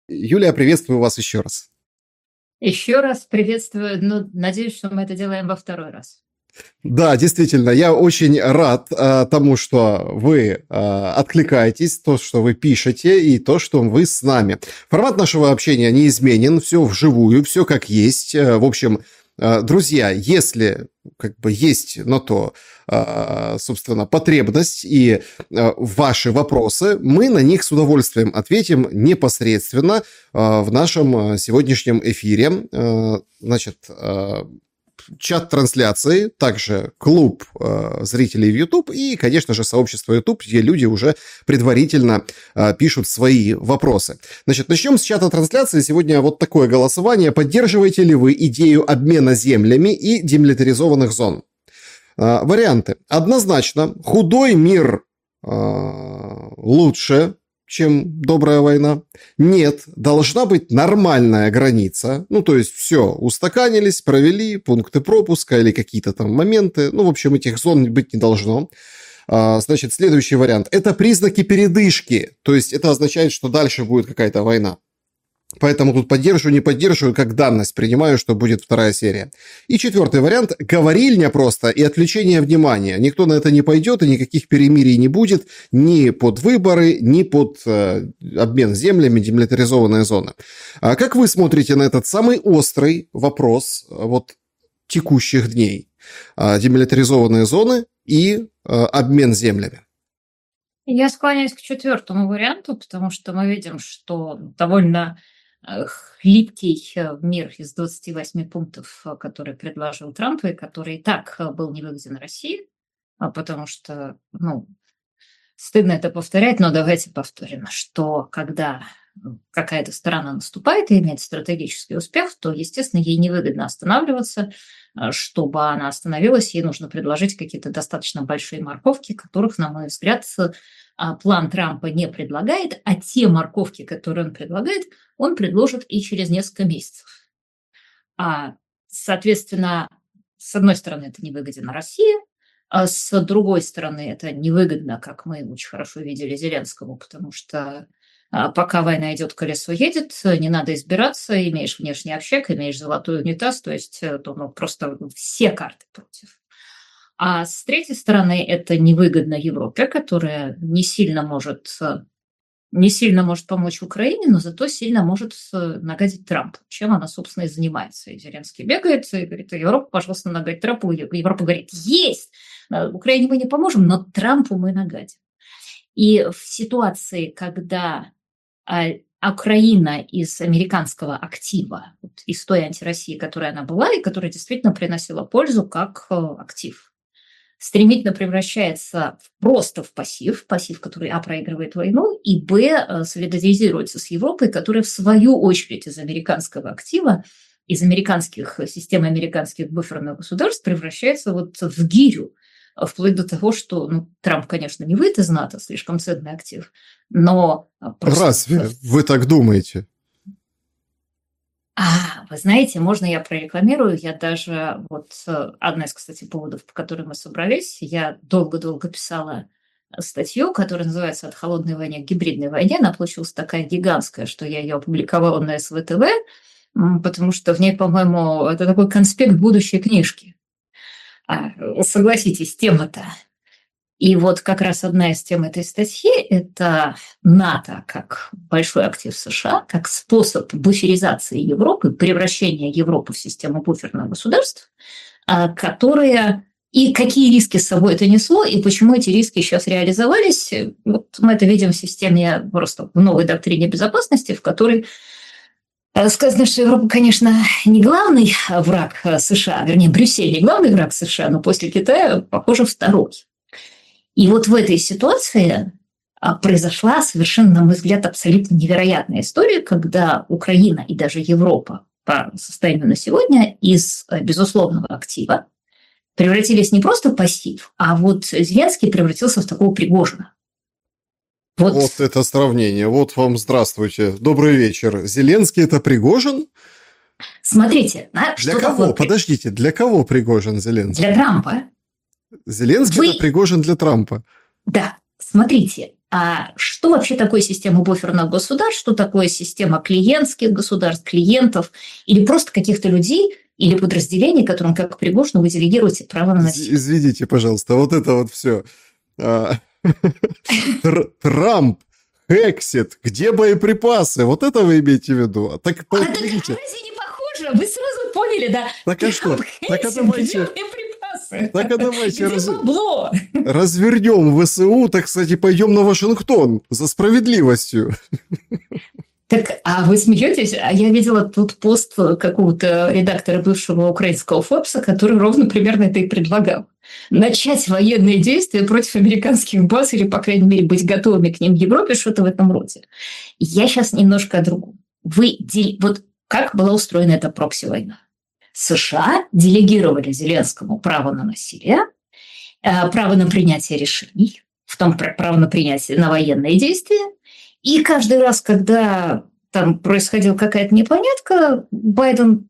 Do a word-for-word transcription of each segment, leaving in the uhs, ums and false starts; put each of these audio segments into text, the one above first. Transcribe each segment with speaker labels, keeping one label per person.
Speaker 1: Юлия, приветствую вас еще раз.
Speaker 2: Еще раз приветствую. Ну, надеюсь, что мы это делаем во второй раз.
Speaker 1: Да, действительно, я очень рад э, тому, что вы э, откликаетесь, то, что вы пишете, и то, что вы с нами. Формат нашего общения неизменен, все вживую, все как есть. Э, в общем, э, друзья, если как бы есть на то, э, собственно, потребность и э, ваши вопросы, мы на них с удовольствием ответим непосредственно э, в нашем сегодняшнем эфире. Э, значит... Э, чат трансляции, также клуб э, зрителей в YouTube и, конечно же, сообщество YouTube, где люди уже предварительно э, пишут свои вопросы. Значит, начнем с чата трансляции. Сегодня вот такое голосование. Поддерживаете ли вы идею обмена землями и демилитаризованных зон? Э, варианты. Однозначно, худой мир э, лучше, чем добрая война. Нет, должна быть нормальная граница. Ну, то есть все, устаканились, провели пункты пропуска или какие-то там моменты. Ну, в общем, этих зон быть не должно. А, значит, следующий вариант. Это признаки передышки. То есть это означает, что дальше будет какая-то война. Поэтому тут поддерживаю, не поддерживаю, как данность принимаю, что будет вторая серия. И четвертый вариант – говорильня просто и отвлечение внимания. Никто на это не пойдет, и никаких перемирий не будет ни под выборы, ни под э, обмен землями, демилитаризованные зоны. А как вы смотрите на этот самый острый вопрос вот, текущих дней? А, демилитаризованные зоны и а, обмен землями.
Speaker 2: Я склоняюсь к четвертому варианту, потому что мы видим, что довольно хлипкий мир из двадцати восьми пунктов, который предложил Трамп, и который и так был невыгоден России, потому что, ну, стыдно это повторять, но давайте повторим, что когда какая-то сторона наступает и имеет стратегический успех, то, естественно, ей невыгодно останавливаться. Чтобы она остановилась, ей нужно предложить какие-то достаточно большие морковки, которых, на мой взгляд, план Трампа не предлагает, а те морковки, которые он предлагает, он предложит и через несколько месяцев. А, соответственно, с одной стороны, это невыгодно России, а с другой стороны, это невыгодно, как мы очень хорошо видели, Зеленскому, потому что пока война идет, колесо едет, не надо избираться, имеешь внешний общак, имеешь золотой унитаз, то есть то, ну, просто все карты против. А с третьей стороны, это невыгодно Европе, которая не сильно может, не сильно может помочь Украине, но зато сильно может нагадить Трампу, чем она, собственно, и занимается. И Зеленский бегает и говорит: Европа, пожалуйста, нагадь Трампу. И Европа говорит: есть, Украине мы не поможем, но Трампу мы нагадим. И в ситуации, когда Украина из американского актива, из той антироссии, которая она была, и которая действительно приносила пользу как актив, стремительно превращается просто в пассив, пассив, который, а, проигрывает войну, и, б, солидаризируется с Европой, которая, в свою очередь, из американского актива, из американских систем американских буферных государств превращается вот в гирю, вплоть до того, что, ну, Трамп, конечно, не выйдет из НАТО, слишком ценный актив, но...
Speaker 1: Просто... Разве вы так думаете?
Speaker 2: А, вы знаете, можно я прорекламирую? Я даже, вот, одна из, кстати, поводов, по которым мы собрались, я долго-долго писала статью, которая называется «От холодной войны к гибридной войне». Она получилась такая гигантская, что я ее опубликовала на эс вэ тэ вэ, потому что в ней, по-моему, это такой конспект будущей книжки. Согласитесь, тема-то. И вот как раз одна из тем этой статьи – это НАТО как большой актив США, как способ буферизации Европы, превращения Европы в систему буферных государств, которые… И какие риски с собой это несло, и почему эти риски сейчас реализовались. Вот мы это видим в системе, просто в новой доктрине безопасности, в которой сказано, что Европа, конечно, не главный враг США, вернее, Брюссель не главный враг США, но после Китая, похоже, второй. И вот в этой ситуации произошла совершенно, на мой взгляд, абсолютно невероятная история, когда Украина и даже Европа по состоянию на сегодня из безусловного актива превратились не просто в пассив, а вот Зеленский превратился в такого Пригожина.
Speaker 1: Вот. вот это сравнение. Вот вам здравствуйте. Добрый вечер. Зеленский – это Пригожин?
Speaker 2: Смотрите.
Speaker 1: Для что кого? Такое? Подождите, для кого Пригожин Зеленский?
Speaker 2: Для Трампа.
Speaker 1: Зеленский Вы... – это Пригожин для Трампа.
Speaker 2: Да. Смотрите. а что вообще такое система буферных государств, что такое система клиентских государств, клиентов или просто каких-то людей или подразделений, которым, как Пригожину, вы делегируете право на насилие.
Speaker 1: Извините, пожалуйста, вот это вот все. Трамп, Хексит, где боеприпасы? Вот это вы имеете в виду? Так,
Speaker 2: а так разве не похоже? Вы сразу поняли, да?
Speaker 1: Так а что? Так а давайте... Так а давайте раз... развернем ВСУ, так, кстати, пойдем на Вашингтон за справедливостью.
Speaker 2: Так, а вы смеетесь? А я видела тут пост какого-то редактора бывшего украинского Форбса, который ровно примерно это и предлагал. Начать военные действия против американских баз или, по крайней мере, быть готовыми к ним в Европе, что-то в этом роде. Я сейчас немножко о другом. Вы дел... Вот как была устроена эта прокси-война? США делегировали Зеленскому право на насилие, право на принятие решений, в том право на принятие на военные действия. И каждый раз, когда там происходила какая-то непонятка, Байден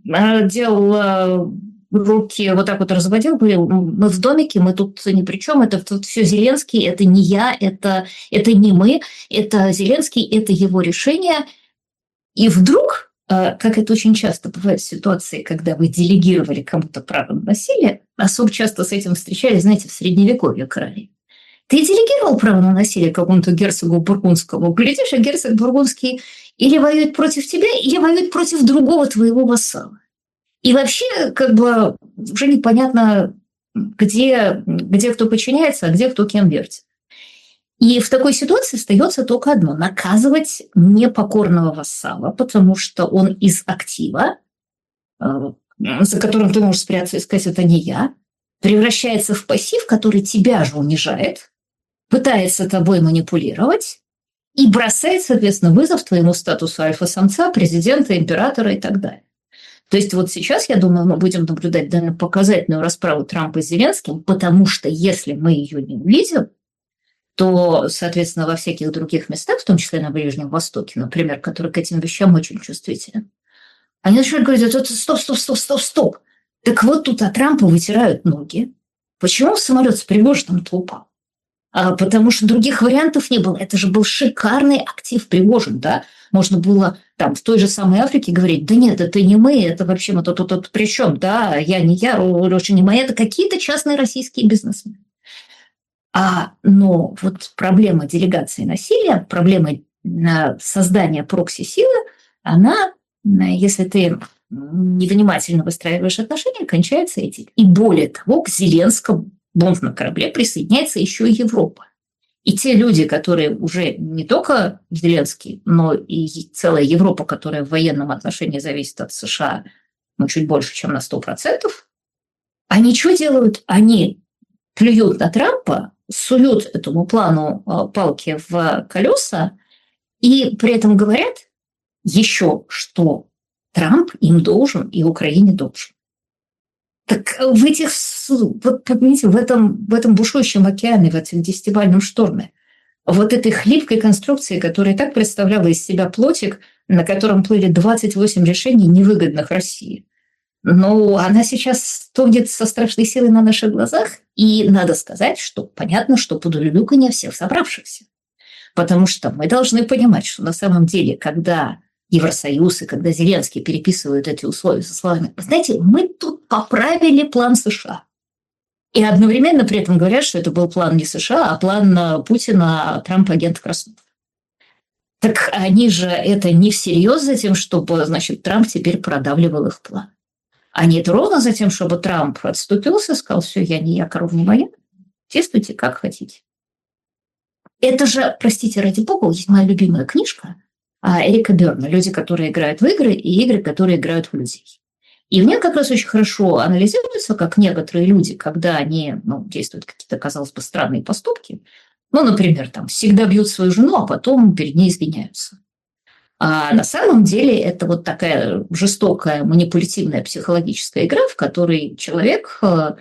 Speaker 2: делал руки, вот так вот разводил, говорил, мы в домике, мы тут ни при чем, это тут все Зеленский, это не я, это, это не мы, это Зеленский, это его решение. И вдруг... Как это очень часто бывает в ситуации, когда вы делегировали кому-то право на насилие, особо часто с этим встречались, знаете, в Средневековье короли. Ты делегировал право на насилие какому-то герцогу бургундскому, глядишь, а герцог бургундский или воюет против тебя, или воюет против другого твоего вассала. И вообще, как бы, уже непонятно, где, где кто подчиняется, а где кто кем вертит. И в такой ситуации остается только одно – наказывать непокорного вассала, потому что он из актива, за которым ты можешь спрятаться и сказать «это не я», превращается в пассив, который тебя же унижает, пытается тобой манипулировать и бросает, соответственно, вызов твоему статусу альфа-самца, президента, императора и так далее. То есть вот сейчас, я думаю, мы будем наблюдать довольно показательную расправу Трампа с Зеленским, потому что если мы ее не увидим, то, соответственно, во всяких других местах, в том числе на Ближнем Востоке, например, которые к этим вещам очень чувствительны, они начинают говорить, это стоп, стоп, стоп, стоп, стоп. Так вот тут от Трампа вытирают ноги. Почему самолет с Пригожиным-то упал? А потому что других вариантов не было. Это же был шикарный актив Пригожин, да? Можно было там в той же самой Африке говорить, да нет, это не мы, это вообще мы тут, тут, тут при чем, да? Я не я, Леша не моя, это какие-то частные российские бизнесмены. А, но вот проблема делегации насилия, проблема создания прокси-силы, она, если ты невнимательно выстраиваешь отношения, кончается этим. И более того, к Зеленскому бомб на корабле присоединяется еще и Европа. И те люди, которые уже не только Зеленский, но и целая Европа, которая в военном отношении зависит от США, ну, чуть больше, чем на сто процентов, они что делают? Они плюют на Трампа, суют этому плану палки в колеса и при этом говорят еще, что Трамп им должен и Украине должен. Так в этих, вот, понимаете, в этом, в этом бушующем океане, в этом десятибалльном шторме, вот этой хлипкой конструкции, которая и так представляла из себя плотик, на котором плыли двадцать восемь решений, невыгодных России, но она сейчас стонет со страшной силой на наших глазах, и надо сказать, что понятно, что под улюлюканье всех собравшихся. Потому что мы должны понимать, что на самом деле, когда Евросоюз и когда Зеленский переписывают эти условия со словами, знаете, мы тут поправили план США. И одновременно при этом говорят, что это был план не США, а план Путина, Трампа, агента Краснова. Так они же это не всерьез за тем, чтобы, значит, Трамп теперь продавливал их план. Они это ровно за тем, чтобы Трамп отступился, сказал, все, я не я, корова не моя, действуйте как хотите. Это же, простите, ради бога, есть моя любимая книжка Эрика Берна «Люди, которые играют в игры, и игры, которые играют в людей». И в ней как раз очень хорошо анализируется, как некоторые люди, когда они ну, действуют какие-то, казалось бы, странные поступки, ну, например, там, всегда бьют свою жену, а потом перед ней извиняются. А на самом деле это вот такая жестокая манипулятивная психологическая игра, в которой человек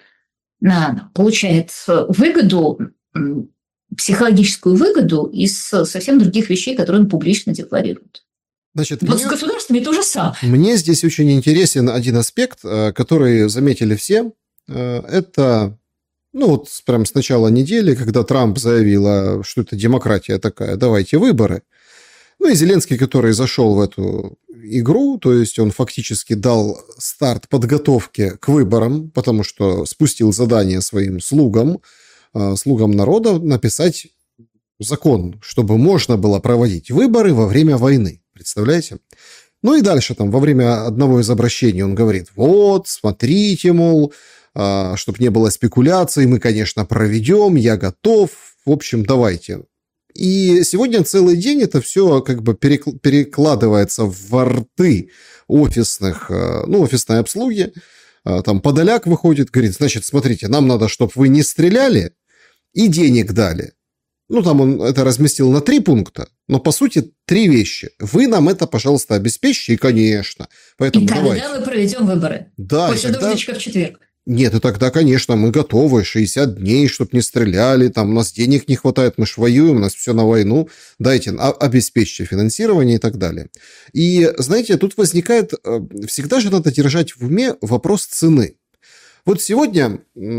Speaker 2: получает выгоду, психологическую выгоду из совсем других вещей, которые он публично декларирует.
Speaker 1: Значит,
Speaker 2: вот
Speaker 1: мне,
Speaker 2: с государствами то же самое.
Speaker 1: Мне здесь очень интересен один аспект, который заметили все. Это Ну, вот прям с начала недели, когда Трамп заявил, что это демократия такая, давайте выборы. Ну, и Зеленский, который зашел в эту игру, то есть он фактически дал старт подготовке к выборам, потому что спустил задание своим слугам, слугам народа написать закон, чтобы можно было проводить выборы во время войны. Представляете? Ну и дальше там во время одного из обращений он говорит, вот, смотрите, мол, чтобы не было спекуляций, мы, конечно, проведем, я готов, в общем, давайте. И сегодня целый день это все как бы перекладывается в рты офисных, ну, офисной обслуги. Там Подоляк выходит, говорит, значит, смотрите, нам надо, чтобы вы не стреляли и денег дали. Ну, там он это разместил на три пункта, но, по сути, три вещи. Вы нам это, пожалуйста, обеспечьте, и, конечно. Поэтому
Speaker 2: и тогда
Speaker 1: давайте.
Speaker 2: мы проведем выборы.
Speaker 1: Да,
Speaker 2: после
Speaker 1: тогда...
Speaker 2: дождичка в четверг.
Speaker 1: Нет, и тогда, конечно, мы готовы. шестьдесят дней, чтобы не стреляли, там у нас денег не хватает, мы ж воюем, у нас все на войну. Дайте, обеспечьте финансирование и так далее. И, знаете, тут возникает... Всегда же надо держать в уме вопрос цены. Вот сегодня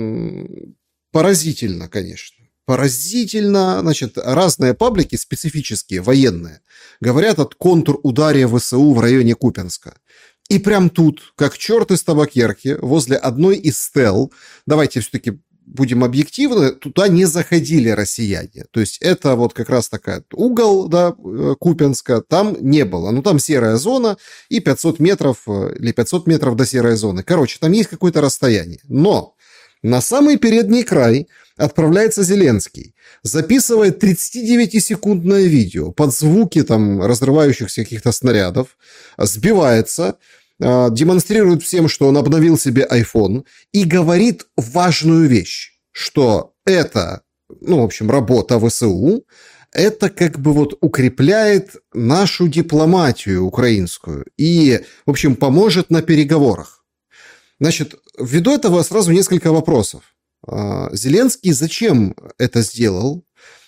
Speaker 1: поразительно, конечно. Поразительно, значит, разные паблики, специфические, военные, говорят о контрударе ВСУ в районе Купянска. И прям тут, как черт из табакерки, возле одной из стел, давайте все-таки будем объективны, туда не заходили россияне. То есть это вот как раз такая угол, да, Купянска, там не было. Ну, там серая зона и пятьсот метров или пятьсот метров до серой зоны. Короче, там есть какое-то расстояние. Но на самый передний край отправляется Зеленский, записывает тридцатидевятисекундное видео под звуки там разрывающихся каких-то снарядов, сбивается, демонстрирует всем, что он обновил себе iPhone и говорит важную вещь, что это, ну, в общем, работа ВСУ, это как бы вот укрепляет нашу дипломатию украинскую и, в общем, поможет на переговорах. Значит, ввиду этого сразу несколько вопросов. Зеленский зачем это сделал?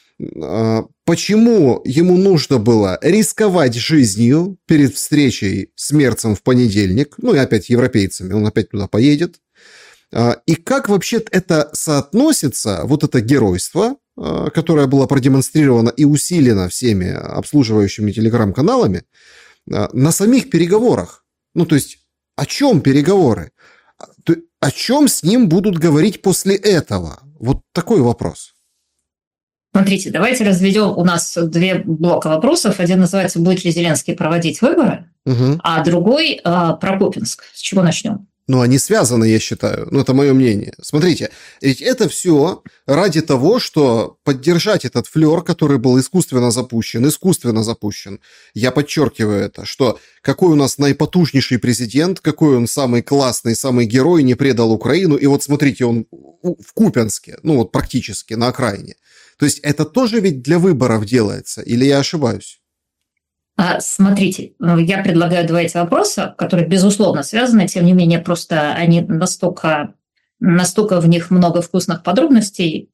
Speaker 1: Почему ему нужно было рисковать жизнью перед встречей с Мерцем в понедельник? Ну и опять европейцами, он опять туда поедет. И как вообще это соотносится, вот это геройство, которое было продемонстрировано и усилено всеми обслуживающими телеграм-каналами, на самих переговорах? Ну то есть о чем переговоры? О чем с ним будут говорить после этого? Вот такой вопрос.
Speaker 2: Смотрите, давайте разведем. У нас две блока вопросов. Один называется «Будет ли Зеленский проводить выборы?», угу. А другой а, про Купянск. С чего начнем?
Speaker 1: Ну, они связаны, я считаю. Ну, это мое мнение. Смотрите, ведь это все ради того, что поддержать этот флер, который был искусственно запущен, искусственно запущен. Я подчеркиваю это, что какой у нас наипотужнейший президент, какой он самый классный, самый герой, не предал Украину. И вот смотрите, он в Купянске, ну вот практически на окраине. То есть это тоже ведь для выборов делается, или я ошибаюсь?
Speaker 2: Смотрите, я предлагаю два эти вопроса, которые, безусловно, связаны, тем не менее, просто они настолько, настолько в них много вкусных подробностей,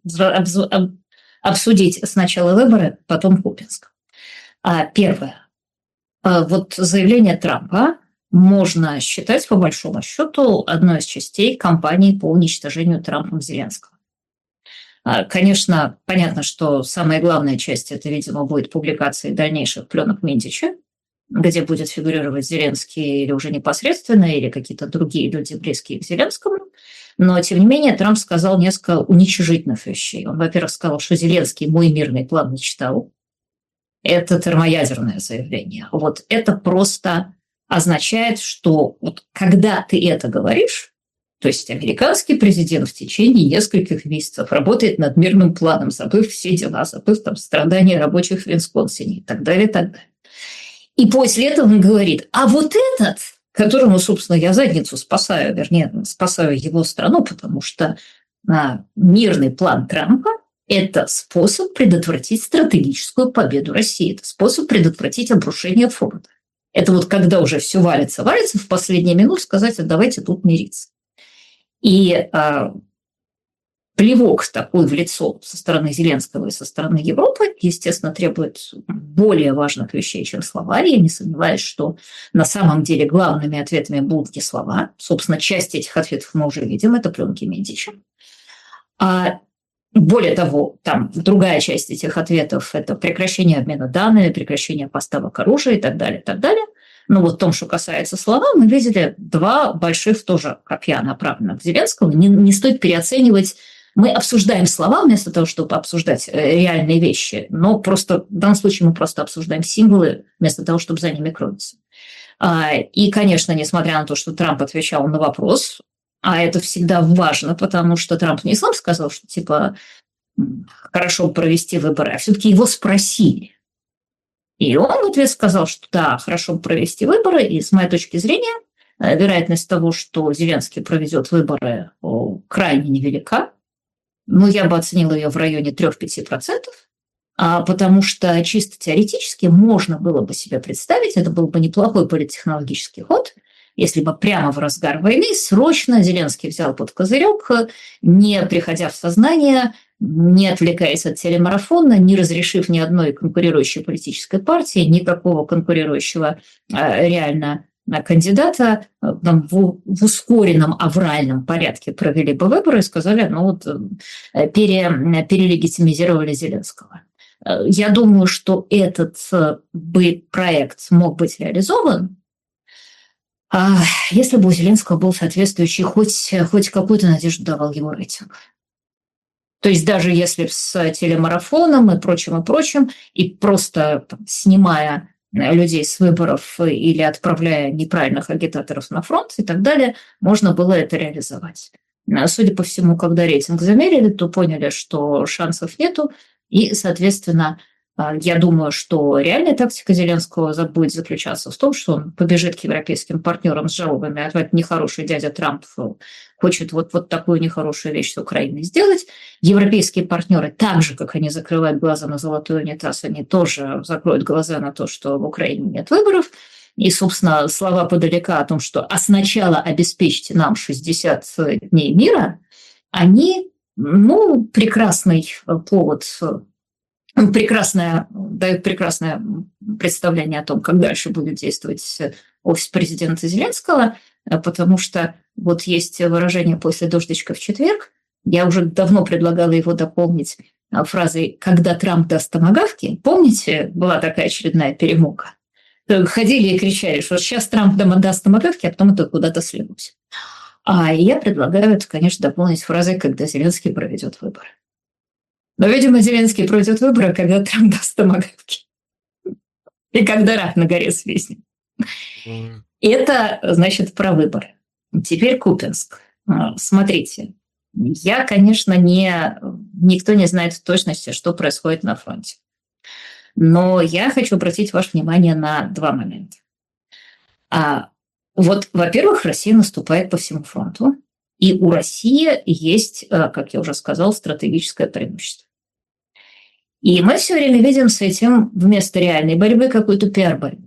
Speaker 2: обсудить сначала выборы, потом Купянск. Первое. Вот заявление Трампа можно считать, по большому счету, одной из частей кампании по уничтожению Трампом Зеленского. Конечно, понятно, что самая главная часть – это, видимо, будет публикация дальнейших пленок Медичи, где будет фигурировать Зеленский или уже непосредственно, или какие-то другие люди, близкие к Зеленскому. Но, тем не менее, Трамп сказал несколько уничижительных вещей. Он, во-первых, сказал, что Зеленский мой мирный план не читал. Это термоядерное заявление. Вот это просто означает, что вот когда ты это говоришь, то есть американский президент в течение нескольких месяцев работает над мирным планом, забыв все дела, забыв там страдания рабочих в Висконсине и так далее, и так далее. И после этого он говорит, а вот этот, которому, собственно, я задницу спасаю, вернее, спасаю его страну, потому что а, мирный план Трампа – это способ предотвратить стратегическую победу России, это способ предотвратить обрушение фронта. Это вот когда уже все валится, валится, в последние минуты сказать, а давайте тут мириться. И а, плевок такой в лицо со стороны Зеленского и со стороны Европы, естественно, требует более важных вещей, чем слова. Я не сомневаюсь, что на самом деле главными ответами будут не слова. Собственно, часть этих ответов мы уже видим, это пленки Медичи. А более того, там другая часть этих ответов – это прекращение обмена данными, прекращение поставок оружия и так далее, и так далее. Но вот в том, что касается слова, мы видели два больших тоже копья, направленных к Зеленскому. Не, не стоит переоценивать. Мы обсуждаем слова вместо того, чтобы обсуждать реальные вещи, но просто в данном случае мы просто обсуждаем символы вместо того, чтобы за ними кроиться. И, конечно, несмотря на то, что Трамп отвечал на вопрос, а это всегда важно, потому что Трамп не сам сказал, что типа хорошо провести выборы, а все-таки его спросили. И он в ответ сказал, что да, хорошо провести выборы, и с моей точки зрения вероятность того, что Зеленский проведет выборы, крайне невелика. Ну, я бы оценила ее в районе три-пять процентов, потому что чисто теоретически можно было бы себе представить, это был бы неплохой политтехнологический ход, если бы прямо в разгар войны срочно Зеленский взял под козырек, не приходя в сознание, не отвлекаясь от телемарафона, не разрешив ни одной конкурирующей политической партии, никакого конкурирующего реально кандидата, там, в, в ускоренном авральном порядке провели бы выборы и сказали, ну вот, пере, перелегитимизировали Зеленского. Я думаю, что этот бы проект мог быть реализован, если бы у Зеленского был соответствующий, хоть, хоть какую-то надежду давал его рейтинг. То есть даже если с телемарафоном и прочим, и прочим, и просто там, снимая людей с выборов или отправляя неправильных агитаторов на фронт и так далее, можно было это реализовать. Судя по всему, когда рейтинг замерили, то поняли, что шансов нету, и, соответственно, я думаю, что реальная тактика Зеленского будет заключаться в том, что он побежит к европейским партнерам с жалобами, а этот нехороший дядя Трамп хочет вот, вот такую нехорошую вещь с Украиной сделать. Европейские партнеры, так же, как они закрывают глаза на золотой унитаз, они тоже закроют глаза на то, что в Украине нет выборов. И, собственно, слова подалека о том, что «а сначала обеспечьте нам шестьдесят дней мира», они, ну, прекрасный повод, прекрасное, дают прекрасное представление о том, как дальше будет действовать офис президента Зеленского, потому что вот есть выражение «после дождичка в четверг». Я уже давно предлагала его дополнить фразой «когда Трамп даст томагавки». Помните, была такая очередная перемога? Ходили и кричали, что сейчас Трамп даст томагавки, а потом это куда-то слилось. А я предлагаю это, конечно, дополнить фразой «когда Зеленский проведет выборы». Но, видимо, Зеленский проведет выборы, когда Трамп даст томагавки. И когда рак на горе свистнет. Mm. Это, значит, про выборы. Теперь Купянск. Смотрите, я, конечно, не... Никто не знает в точности, что происходит на фронте. Но я хочу обратить ваше внимание на два момента. А, вот, во-первых, Россия наступает по всему фронту. И у России есть, как я уже сказал, стратегическое преимущество. И мы все время видим с этим вместо реальной борьбы какую-то пиар-борьбу.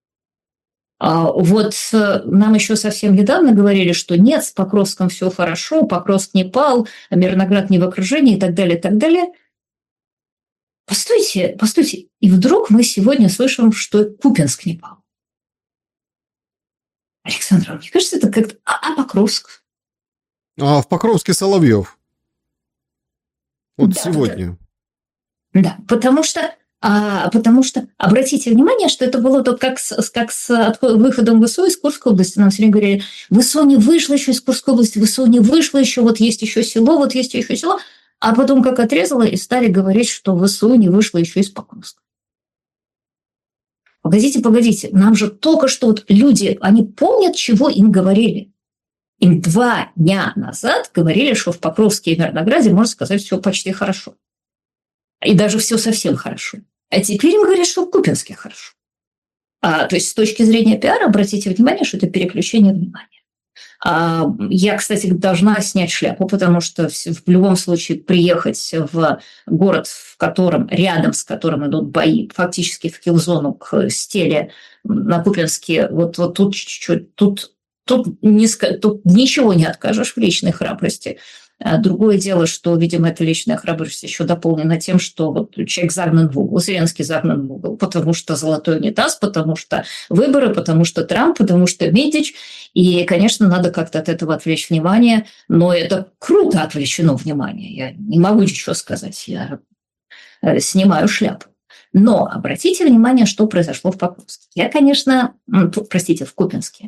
Speaker 2: Вот нам еще совсем недавно говорили, что нет, с Покровском все хорошо, Покровск не пал, Мирноград не в окружении и так далее, и так далее. Постойте, постойте. И вдруг мы сегодня слышим, что Купянск не пал. Александр, мне кажется, это как-то... А, а Покровск?
Speaker 1: А в Покровске Соловьев. Вот
Speaker 2: да,
Speaker 1: сегодня.
Speaker 2: Да, да, потому что... А, потому что, обратите внимание, что это было то, как с, как с выходом ВСУ из Курской области. Нам все время говорили, ВСУ не вышло еще из Курской области, ВСУ не вышло еще, вот есть еще село, вот есть еще село. А потом как отрезало, и стали говорить, что ВСУ не вышло еще из Покровска. Погодите, погодите, нам же только что вот люди, они помнят, чего им говорили. Им два дня назад говорили, что в Покровске и Мирнограде, можно сказать, все почти хорошо. И даже все совсем хорошо. А теперь им говорят, что в Купянске хорошо. А, то есть с точки зрения пиара, обратите внимание, что это переключение внимания. А, я, кстати, должна снять шляпу, потому что в, в любом случае приехать в город, в котором, рядом с которым идут бои, фактически в килл-зону к стеле на Купянске, вот, вот тут чуть-чуть, тут, тут, не, тут ничего не откажешь в личной храбрости. Другое дело, что, видимо, эта личная храбрость еще дополнена тем, что вот человек загнан в угол, Зеленский загнан в угол, потому что золотой унитаз, потому что выборы, потому что Трамп, потому что Медич. И, конечно, надо как-то от этого отвлечь внимание, но это круто отвлечено внимание. Я не могу ничего сказать, я снимаю шляпу. Но обратите внимание, что произошло в Покровске. Я, конечно, простите, в Купянске.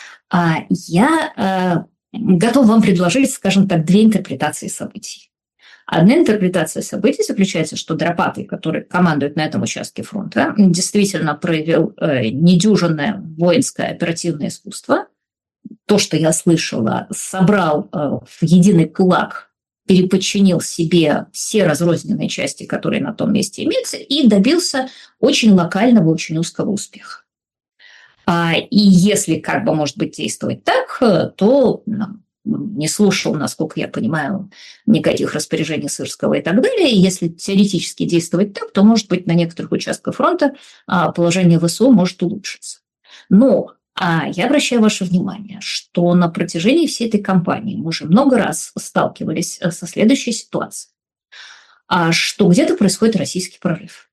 Speaker 2: Я готов вам предложить, скажем так, две интерпретации событий. Одна интерпретация событий заключается, что Драпатый, который командует на этом участке фронта, действительно проявил недюжинное воинское оперативное искусство. То, что я слышала, собрал в единый кулак, переподчинил себе все разрозненные части, которые на том месте имеются, и добился очень локального, очень узкого успеха. И если, как бы, может быть, действовать так, то не слушал, насколько я понимаю, никаких распоряжений Сырского и так далее. И если теоретически действовать так, то, может быть, на некоторых участках фронта положение ВСУ может улучшиться. Но а я обращаю ваше внимание, что на протяжении всей этой кампании мы уже много раз сталкивались со следующей ситуацией, что где-то происходит российский прорыв.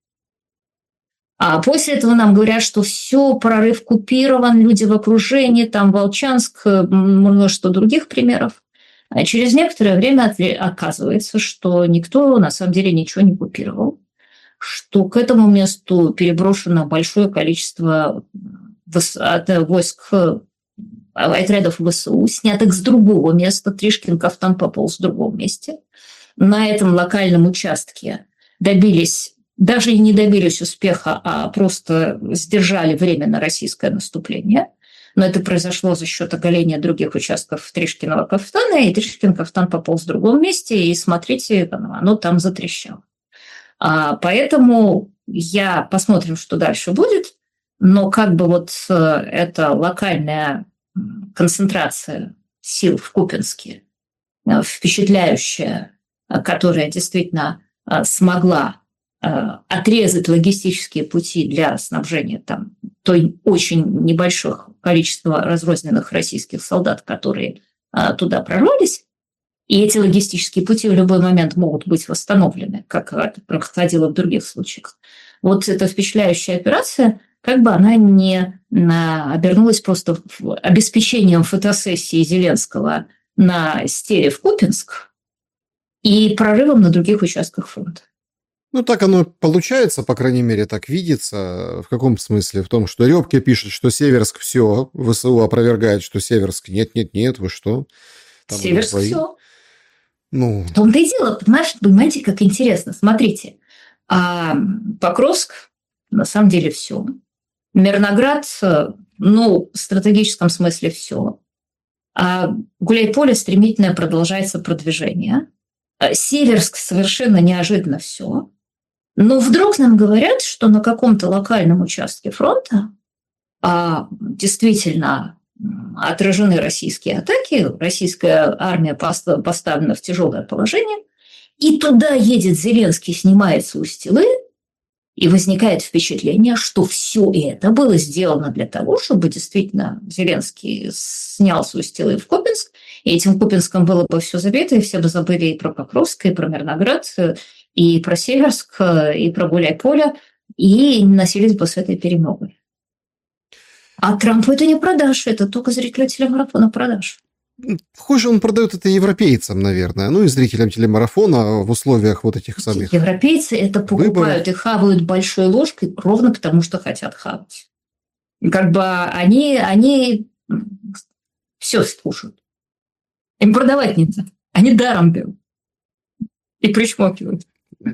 Speaker 2: А после этого нам говорят, что все, прорыв купирован, люди в окружении, там Волчанск, множество других примеров. А через некоторое время оказывается, что никто на самом деле ничего не купировал, что к этому месту переброшено большое количество войск, отрядов ВСУ, снятых с другого места. Тришкин кафтан пополз в другом месте. На этом локальном участке добились, даже и не добились успеха, а просто сдержали временно российское наступление. Но это произошло за счет оголения других участков Тришкиного кафтана, и Тришкин кафтан пополз в другом месте, и смотрите, оно там затрещало. Поэтому я посмотрим, что дальше будет. Но как бы вот эта локальная концентрация сил в Купянске, впечатляющая, которая действительно смогла отрезать логистические пути для снабжения там той очень небольшого количества разрозненных российских солдат, которые туда прорвались, и эти логистические пути в любой момент могут быть восстановлены, как это происходило в других случаях. Вот эта впечатляющая операция, как бы она не обернулась просто обеспечением фотосессии Зеленского на стере в Купянск и прорывом на других участках фронта.
Speaker 1: Ну, так оно получается, по крайней мере, так видится. В каком смысле? В том, что Рёбке пишет, что Северск все, ВСУ опровергает, что Северск нет-нет-нет, вы что?
Speaker 2: Там Северск все.
Speaker 1: Ну...
Speaker 2: В том-то и дело, понимаешь, понимаете, как интересно. Смотрите, а Покровск на самом деле все. Мирноград, ну, в стратегическом смысле все. А Гуляйполе стремительно продолжается продвижение. Северск совершенно неожиданно все. Но вдруг нам говорят, что на каком-то локальном участке фронта а, действительно отражены российские атаки, российская армия поставлена в тяжелое положение, и туда едет Зеленский, снимается у стелы, и возникает впечатление, что все это было сделано для того, чтобы действительно Зеленский снялся у стелы в Купянск, и этим Купянском было бы все забито, и все бы забыли и про Покровск, и про Мирноград, и про Северск, и про Гуляйполе, и не носились бы с этой перемогой. А Трампу это не продашь, это только зрителям телемарафона продашь.
Speaker 1: Похоже, он продает это европейцам, наверное, ну и зрителям телемарафона в условиях вот этих самых
Speaker 2: Европейцы это покупают выборов. И хавают большой ложкой ровно потому, что хотят хавать. Как бы они, они все слушают. Им продавать не надо. Они даром берут. И причмокивают.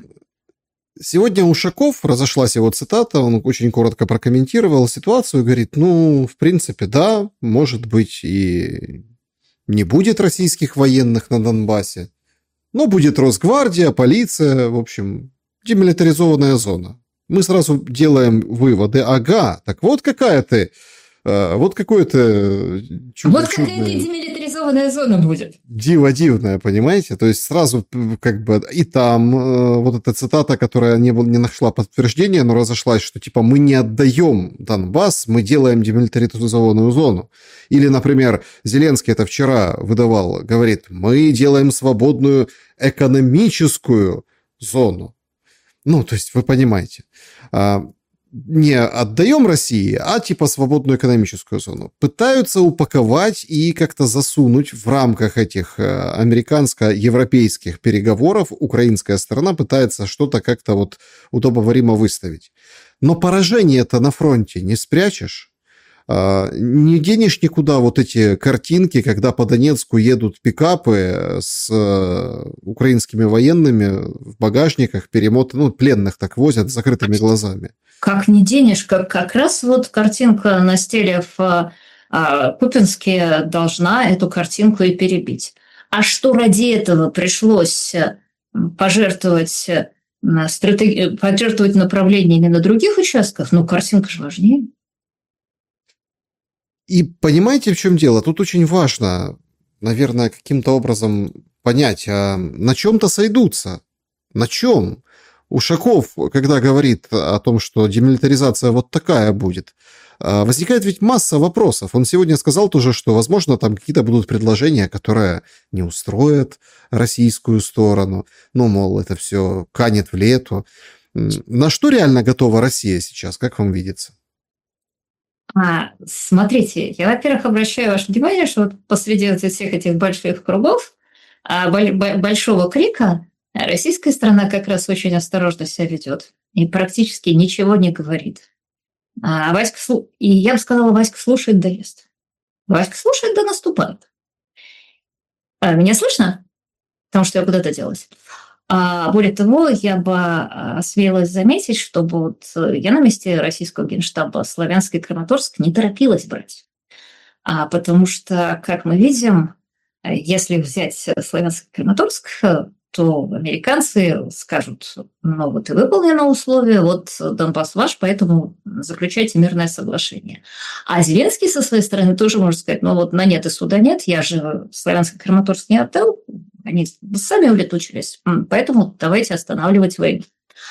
Speaker 1: Сегодня Ушаков, разошлась его цитата, он очень коротко прокомментировал ситуацию, говорит, ну, в принципе, да, может быть, и не будет российских военных на Донбассе, но будет Росгвардия, полиция, в общем, демилитаризованная зона. Мы сразу делаем выводы, ага, так вот какая ты Вот какое-то чудо.
Speaker 2: Вот какая-то демилитаризованная зона будет.
Speaker 1: Диво дивное, понимаете? То есть сразу как бы и там вот эта цитата, которая не, не нашла подтверждения, но разошлась, что типа мы не отдаем Донбасс, мы делаем демилитаризованную зону. Или, например, Зеленский это вчера выдавал, говорит, мы делаем свободную экономическую зону. Ну, то есть вы понимаете. Не отдаем России, а типа свободную экономическую зону. Пытаются упаковать и как-то засунуть в рамках этих американско-европейских переговоров. Украинская сторона пытается что-то как-то вот удобоваримо выставить. Но поражение-то на фронте не спрячешь. Не денешь никуда вот эти картинки, когда по Донецку едут пикапы с украинскими военными в багажниках, перемотаны, ну, пленных так возят с закрытыми глазами.
Speaker 2: Как не денешь, как, как раз вот картинка на стеле в а, Купинске должна эту картинку и перебить. А что ради этого пришлось пожертвовать, стратеги... пожертвовать направлениями на других участках? Ну, картинка же важнее.
Speaker 1: И понимаете, в чем дело? Тут очень важно, наверное, каким-то образом понять, а на чем-то сойдутся. На чем? Ушаков, когда говорит о том, что демилитаризация вот такая будет, возникает ведь масса вопросов. Он сегодня сказал тоже, что, возможно, там какие-то будут предложения, которые не устроят российскую сторону. Ну, мол, это все канет в лету. На что реально готова Россия сейчас, как вам видится?
Speaker 2: А, смотрите, я, во-первых, обращаю ваше внимание, что вот посреди вот всех этих больших кругов, большого крика, российская сторона как раз очень осторожно себя ведет и практически ничего не говорит. А Васька, и я бы сказала, Васька слушает да ест. Васька слушает да наступает. А меня слышно? Потому что я куда-то делась. А более того, я бы осмелилась заметить, что вот я на месте российского генштаба Славянск и Краматорск не торопилась брать. А потому что, как мы видим, если взять Славянск и Краматорск, то американцы скажут, ну вот и выполнено условие, вот Донбасс ваш, поэтому заключайте мирное соглашение. А Зеленский со своей стороны тоже может сказать, ну вот на нет и суда нет, я же Славянск и Краматорск не отдал, они сами улетучились, поэтому давайте останавливать войну.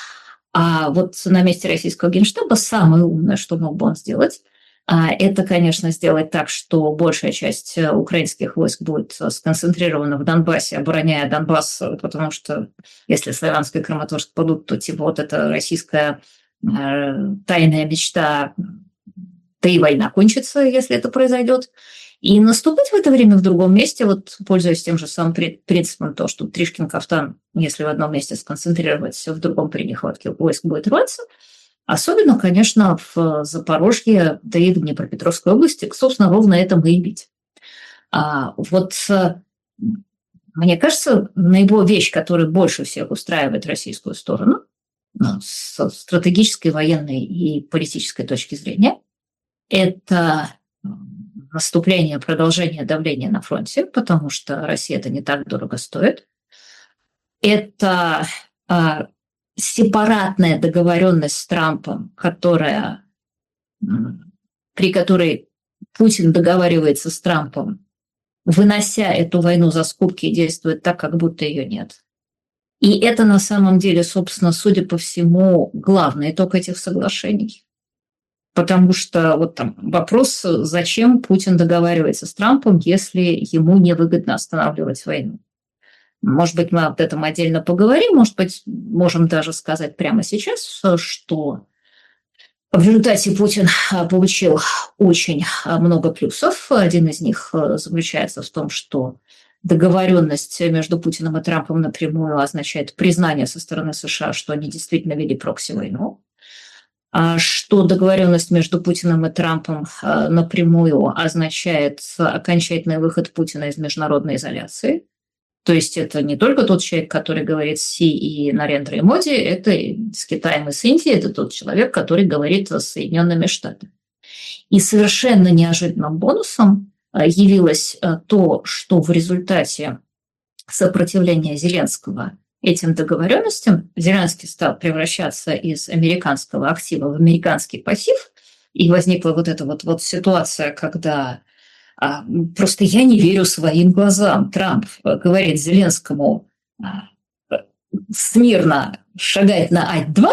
Speaker 2: А вот на месте российского генштаба самое умное, что мог бы он сделать, это, конечно, сделать так, что большая часть украинских войск будет сконцентрирована в Донбассе, обороняя Донбасс, потому что если Славянск и Краматорск падут, то типа вот эта российская э, тайная мечта, да и война кончится, если это произойдет. И наступать в это время в другом месте, вот пользуясь тем же самым принципом, то, что Тришкин кафтан, если в одном месте сконцентрировать, в другом при нехватке войск будет рваться. Особенно, конечно, в Запорожье, да и в Днепропетровской области, собственно, ровно это мы и бить. А вот мне кажется, наиболее вещь, которая больше всех устраивает российскую сторону, ну, с стратегической, военной и политической точки зрения, это наступление, продолжение давления на фронте, потому что Россия это не так дорого стоит. Это сепаратная договоренность с Трампом, которая, при которой Путин договаривается с Трампом, вынося эту войну за скобки, действует так, как будто ее нет. И это на самом деле, собственно, судя по всему, главный итог этих соглашений. Потому что вот там вопрос, зачем Путин договаривается с Трампом, если ему невыгодно останавливать войну. Может быть, мы об этом отдельно поговорим, может быть, можем даже сказать прямо сейчас, что в результате Путин получил очень много плюсов. Один из них заключается в том, что договоренность между Путиным и Трампом напрямую означает признание со стороны США, что они действительно вели прокси-войну, что договоренность между Путиным и Трампом напрямую означает окончательный выход Путина из международной изоляции. То есть это не только тот человек, который говорит «Си» и Нарендра и Моди, это с Китаем и с Индией, это тот человек, который говорит с Соединенными Штатами. И совершенно неожиданным бонусом явилось то, что в результате сопротивления Зеленского этим договоренностям Зеленский стал превращаться из американского актива в американский пассив, И возникла вот эта вот, вот ситуация, когда а, просто я не верю своим глазам. Трамп говорит Зеленскому а, смирно шагать на Ать два,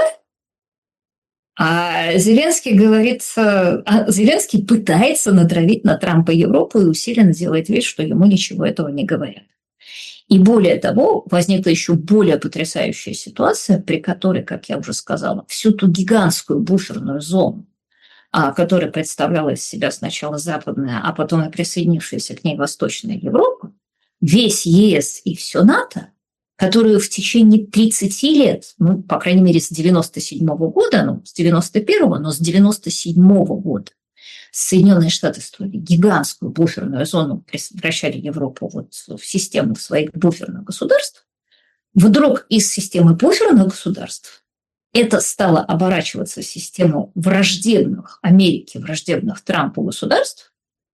Speaker 2: а Зеленский говорит, а Зеленский пытается натравить на Трампа Европу и усиленно делает вид, что ему ничего этого не говорят. И более того, возникла еще более потрясающая ситуация, при которой, как я уже сказала, всю ту гигантскую буферную зону, которая представляла из себя сначала западная, а потом и присоединившаяся к ней Восточная Европа, весь ЕС и все НАТО, которые в течение тридцати лет, ну, по крайней мере, с девяносто седьмого года, ну, с девяносто первого, но с девяносто седьмого года Соединенные Штаты строили гигантскую буферную зону, превращали Европу вот в систему своих буферных государств. Вдруг из системы буферных государств это стало оборачиваться в систему враждебных Америке, враждебных Трампу государств.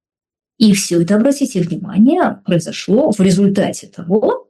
Speaker 2: И все это, обратите внимание, произошло в результате того,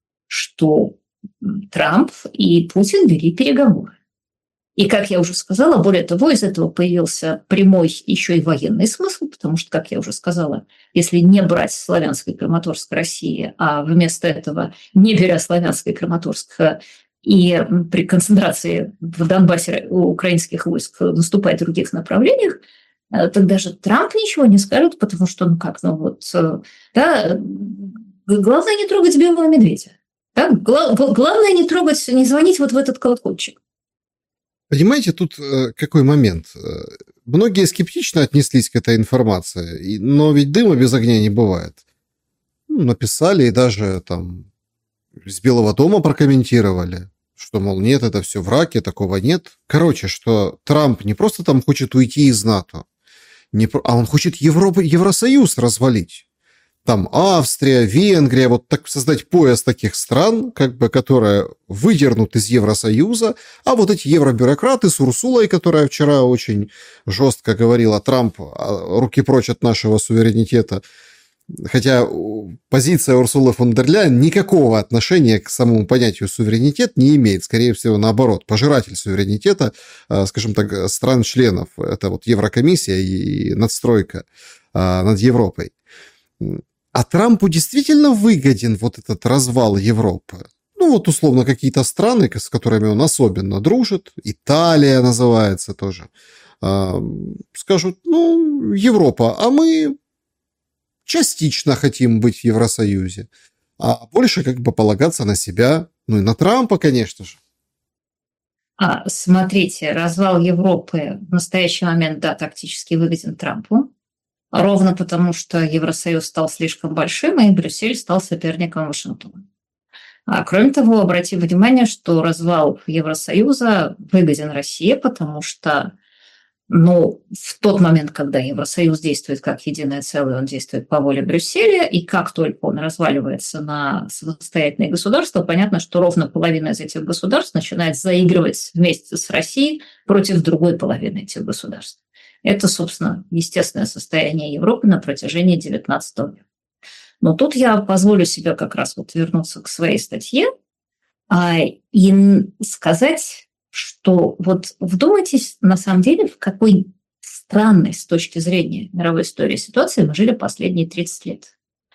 Speaker 2: что Трамп и Путин вели переговоры. И, как я уже сказала, более того, из этого появился прямой еще и военный смысл, потому что, как я уже сказала, если не брать Славянск и Краматорск России, а вместо этого, не беря Славянск и Краматорск, и при концентрации в Донбассе украинских войск наступать в других направлениях, тогда же Трамп ничего не скажет, потому что, ну как, ну вот, да, главное не трогать белого медведя. Да? Главное не трогать, не звонить вот в этот колокольчик.
Speaker 1: Понимаете, тут э, какой момент? Многие скептично отнеслись к этой информации, но ведь дыма без огня не бывает. Ну, написали и даже там с Белого дома прокомментировали, что, мол, нет, это все враки, такого нет. Короче, что Трамп не просто там хочет уйти из НАТО, не, а он хочет Европу, Евросоюз развалить. Там Австрия, Венгрия, вот так создать пояс таких стран, как бы, которые выдернут из Евросоюза, а вот эти евробюрократы с Урсулой, которая вчера очень жестко говорила, Трамп, руки прочь от нашего суверенитета, хотя позиция Урсулы фон дер Ляйен никакого отношения к самому понятию суверенитет не имеет, скорее всего, наоборот, пожиратель суверенитета, скажем так, стран-членов, это вот Еврокомиссия и надстройка над Европой. А Трампу действительно выгоден вот этот развал Европы. Ну вот условно какие-то страны, с которыми он особенно дружит, Италия называется тоже, скажут, ну, Европа, а мы частично хотим быть в Евросоюзе, а больше как бы полагаться на себя, ну и на Трампа, конечно же.
Speaker 2: А, смотрите, развал Европы в настоящий момент, да, тактически выгоден Трампу. Ровно потому, что Евросоюз стал слишком большим, и Брюссель стал соперником Вашингтона. А кроме того, обратите внимание, что развал Евросоюза выгоден России, потому что ну, в тот момент, когда Евросоюз действует как единое целое, он действует по воле Брюсселя, и как только он разваливается на самостоятельные государства, понятно, что ровно половина из этих государств начинает заигрывать вместе с Россией против другой половины этих государств. Это, собственно, естественное состояние Европы на протяжении девятнадцатого века. Но тут я позволю себе как раз вот вернуться к своей статье а, и сказать, что вот вдумайтесь на самом деле, в какой странной с точки зрения мировой истории ситуации мы жили последние тридцать лет.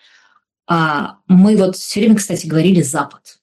Speaker 2: А мы вот все время, кстати, говорили «Запад».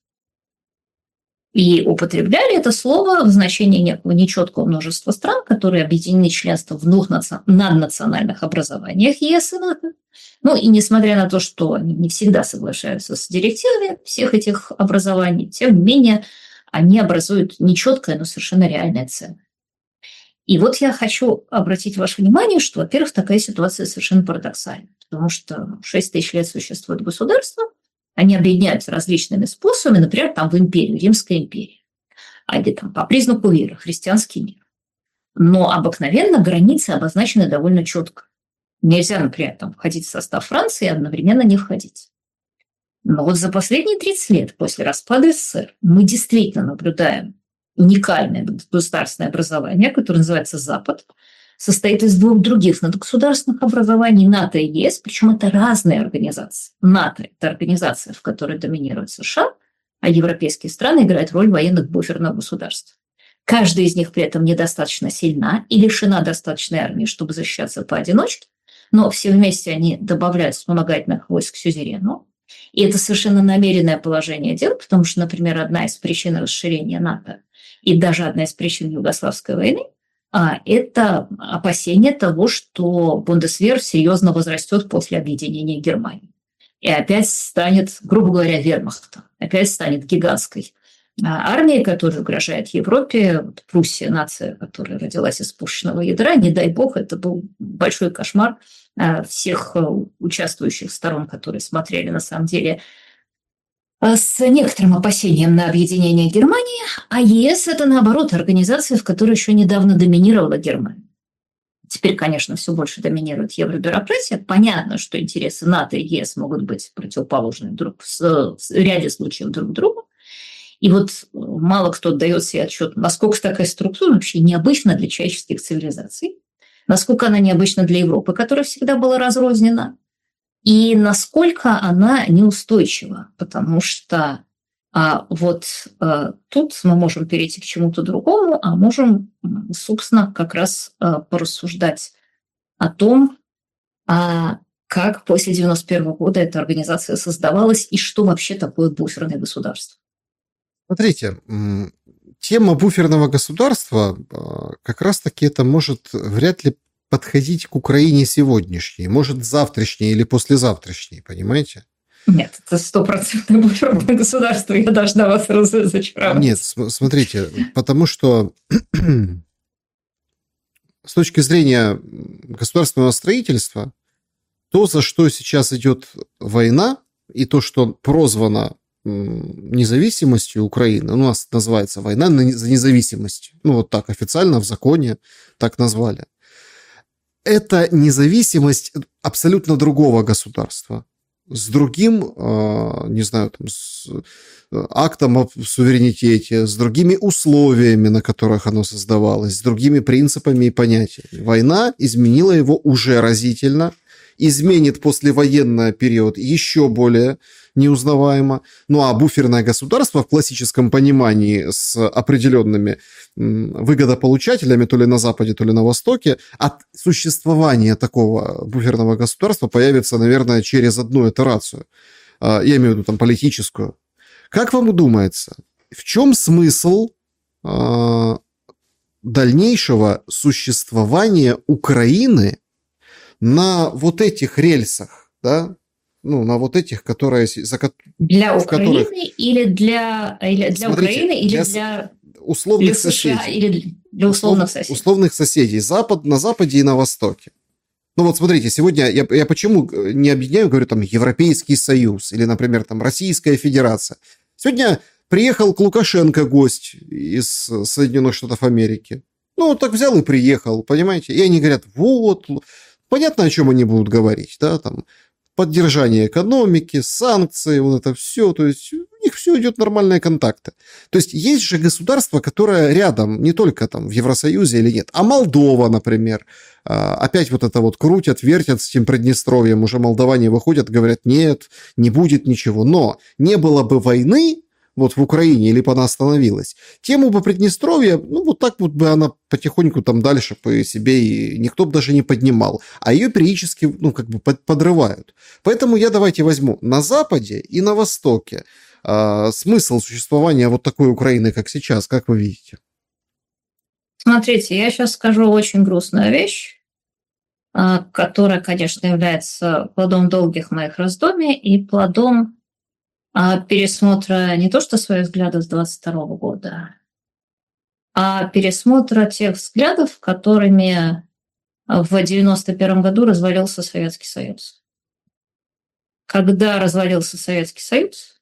Speaker 2: И употребляли это слово в значении некого нечеткого множества стран, которые объединены членством в двух наднациональных образованиях ЕС и НАТО. Ну и несмотря на то, что они не всегда соглашаются с директивами всех этих образований, тем не менее они образуют нечеткое, но совершенно реальное целое. И вот я хочу обратить ваше внимание, что, во-первых, такая ситуация совершенно парадоксальна, потому что шесть тысяч лет существует государство, они объединяются различными способами, например, там в империю, Римская империя, а где там по признаку веры, христианский мир. Но обыкновенно границы обозначены довольно четко. Нельзя, например, там, входить в состав Франции и одновременно не входить. Но вот за последние тридцать лет после распада СССР мы действительно наблюдаем уникальное государственное образование, которое называется Запад, состоит из двух других надгосударственных образований НАТО и ЕС, причем это разные организации. НАТО – это организация, в которой доминирует США, а европейские страны играют роль военных буферных государств. каждая из них при этом недостаточно сильна и лишена достаточной армии, чтобы защищаться поодиночке, но все вместе они добавляют вспомогательных войск сюзерену. И это совершенно намеренное положение дел, потому что, например, одна из причин расширения НАТО и даже одна из причин Югославской войны а, – это опасение того, что Бундесвер серьезно возрастет после объединения Германии. И опять станет, грубо говоря, вермахтом, опять станет гигантской армией, которая угрожает Европе. Пруссия – нация, которая родилась из пушечного ядра. Не дай бог, это был большой кошмар всех участвующих сторон, которые смотрели, на самом деле, с некоторым опасением на объединение Германии. А ЕС – это, наоборот, организация, в которой еще недавно доминировала Германия. Теперь, конечно, все больше доминирует евробюрократия. Понятно, что интересы НАТО и ЕС могут быть противоположны друг в ряде случаев друг другу. И вот мало кто отдает себе отчет, насколько такая структура вообще необычна для человеческих цивилизаций, насколько она необычна для Европы, которая всегда была разрознена, и насколько она неустойчива, потому что а, вот а, тут мы можем перейти к чему-то другому, а можем, собственно, как раз а, порассуждать о том, а, как после девяносто первого года эта организация создавалась и что вообще такое буферное государство.
Speaker 1: Смотрите, тема буферного государства как раз-таки это может вряд ли подходить к Украине сегодняшней, может завтрашней или послезавтрашней, понимаете?
Speaker 2: Нет, это стопроцентное буферное государство, я должна вас разочаровать.
Speaker 1: Нет, смотрите, потому что с точки зрения государственного строительства, то, за что сейчас идет война, и то, что прозвано независимостью Украины, у нас называется война за независимость, ну вот так официально в законе так назвали. Это независимость абсолютно другого государства, с другим, не знаю, там, с актом о суверенитете, с другими условиями, на которых оно создавалось, с другими принципами и понятиями. Война изменила его уже разительно, изменит послевоенный период еще более неузнаваемо. Ну а буферное государство в классическом понимании с определенными выгодополучателями то ли на Западе, то ли на Востоке, от существования такого буферного государства появится, наверное, через одну итерацию. Я имею в виду там политическую. Как вам думается, в чем смысл дальнейшего существования Украины на вот этих рельсах, да, ну, на вот этих, которые...
Speaker 2: Для Украины
Speaker 1: которых...
Speaker 2: или для, или для
Speaker 1: Смотрите,
Speaker 2: Украины, или
Speaker 1: для,
Speaker 2: для,
Speaker 1: условных
Speaker 2: для США,
Speaker 1: соседей.
Speaker 2: или для условных соседей.
Speaker 1: Условных соседей Запад, на Западе и на Востоке. Ну вот смотрите, сегодня я, я почему не объединяю, говорю, там, Европейский Союз или, например, там, Российская Федерация. Сегодня приехал к Лукашенко гость из Соединенных Штатов Америки. Ну, так взял и приехал, понимаете? И они говорят, вот... Понятно, о чем они будут говорить, да, там, поддержание экономики, санкции, вот это все, то есть у них все идет нормальные контакты. То есть есть же государство, которое рядом, не только там в Евросоюзе или нет, а Молдова, например, опять вот это вот крутят, вертят с этим Приднестровьем, уже молдаване выходят, говорят, нет, не будет ничего, но не было бы войны, вот в Украине, или бы она остановилась, тему бы Приднестровья, ну, вот так вот бы она потихоньку там дальше по себе и никто бы даже не поднимал. А ее периодически, ну, как бы подрывают. Поэтому я давайте возьму на Западе и на Востоке э, смысл существования вот такой Украины, как сейчас, как вы видите?
Speaker 2: Смотрите, я сейчас скажу очень грустную вещь, э, которая, конечно, является плодом долгих моих раздумий и плодом пересмотра не то что своих взглядов с двадцать второго года, а пересмотра тех взглядов, которыми в девяносто первом году развалился Советский Союз. Когда развалился Советский Союз,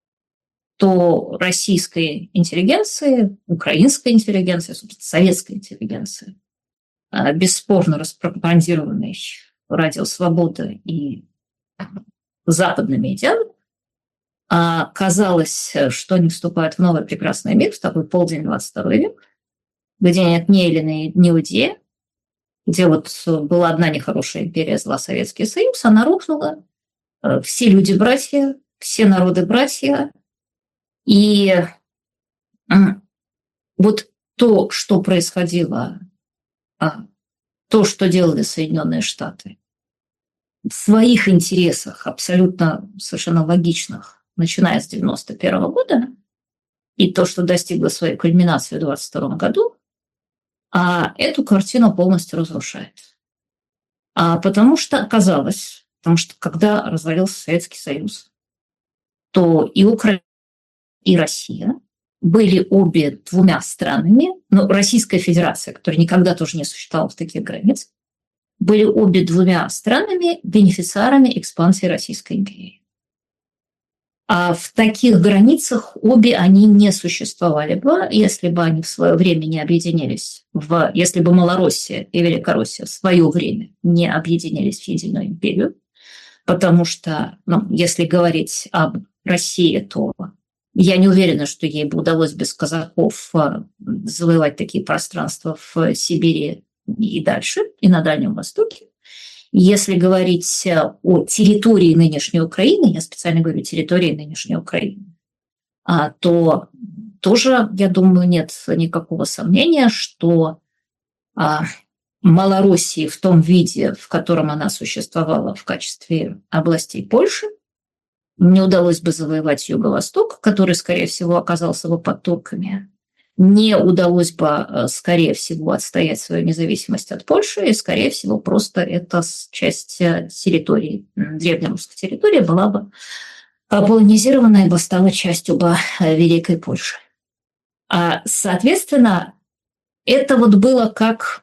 Speaker 2: то российской интеллигенции, украинской интеллигенции, собственно, советской интеллигенции, бесспорно распропагандированной радио «Свобода» и западными идеалами, А казалось, что они вступают в новый прекрасный мир, в такой полдень двадцать второй век, где нет ни Эллины, ни Иудея, где вот была одна нехорошая империя зла, Советский Союз, она рухнула. Все люди братья, все народы братья. И вот то, что происходило, а, то, что делали Соединенные Штаты, в своих интересах, абсолютно совершенно логичных, начиная с девяносто первого года, и то, что достигло своей кульминации в двадцать втором году, а эту картину полностью разрушает. А потому что оказалось, потому что когда развалился Советский Союз, то и Украина, и Россия были обе двумя странами, но Российская Федерация, которая никогда тоже не существовала в таких границах, были обе двумя странами бенефициарами экспансии Российской империи. А в таких границах обе они не существовали бы, если бы они в свое время не объединились, в, если бы Малороссия и Великороссия в свое время не объединились в единую империю, потому что, ну, если говорить об России, то я не уверена, что ей бы удалось без казаков завоевать такие пространства в Сибири и дальше, и на Дальнем Востоке. Если говорить о территории нынешней Украины, я специально говорю территории нынешней Украины, то тоже, я думаю, нет никакого сомнения, что Малороссии в том виде, в котором она существовала в качестве областей Польши, не удалось бы завоевать Юго-Восток, который, скорее всего, оказался бы под турками. Не удалось бы, скорее всего, отстоять свою независимость от Польши, и, скорее всего, просто эта часть территории, древнерусской территории, была бы полонизирована и бы стала частью бы Великой Польши. А, соответственно, это вот было как...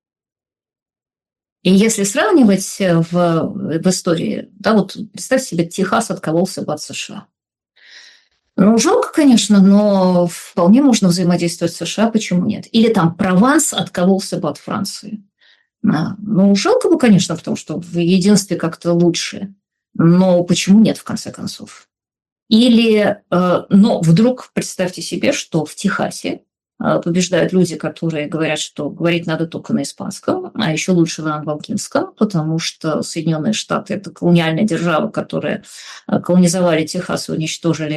Speaker 2: И если сравнивать в, в истории, да, вот представьте себе, Техас откололся бы от США. Ну, жалко, конечно, но вполне можно взаимодействовать с США, почему нет? Или там Прованс откололся бы от Франции. Ну, жалко бы, конечно, потому что в единстве как-то лучше. Но почему нет, в конце концов? Или, но вдруг представьте себе, что в Техасе побеждают люди, которые говорят, что говорить надо только на испанском, а еще лучше на английском, потому что Соединенные Штаты – это колониальная держава, которая колонизовали Техас и уничтожили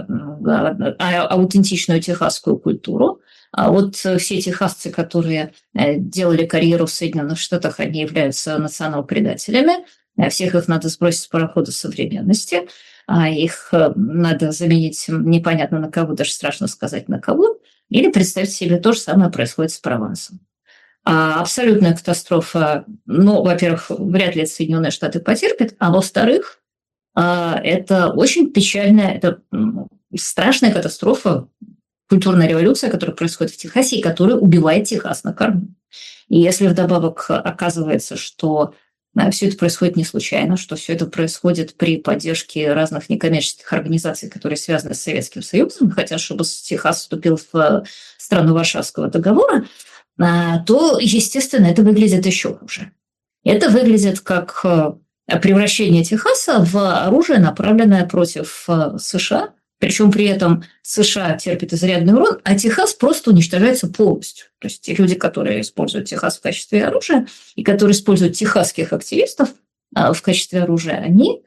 Speaker 2: аутентичную техасскую культуру. А вот все техасцы, которые делали карьеру в Соединенных Штатах, они являются национал-предателями. Всех их надо сбросить с парохода современности, а их надо заменить непонятно на кого, даже страшно сказать на кого. Или представьте себе, то же самое происходит с Провансом. А абсолютная катастрофа, ну, во-первых, вряд ли Соединенные Штаты потерпят, а во-вторых, это очень печальная, это страшная катастрофа, культурная революция, которая происходит в Техасе и которая убивает Техас на корню. И если вдобавок оказывается, что все это происходит не случайно, что все это происходит при поддержке разных некоммерческих организаций, которые связаны с Советским Союзом, хотят, чтобы Техас вступил в страну Варшавского договора, то, естественно, это выглядит еще хуже. Это выглядит как превращение Техаса в оружие, направленное против США, причем при этом США терпит изрядный урон, а Техас просто уничтожается полностью. То есть те люди, которые используют Техас в качестве оружия и которые используют техасских активистов в качестве оружия, они,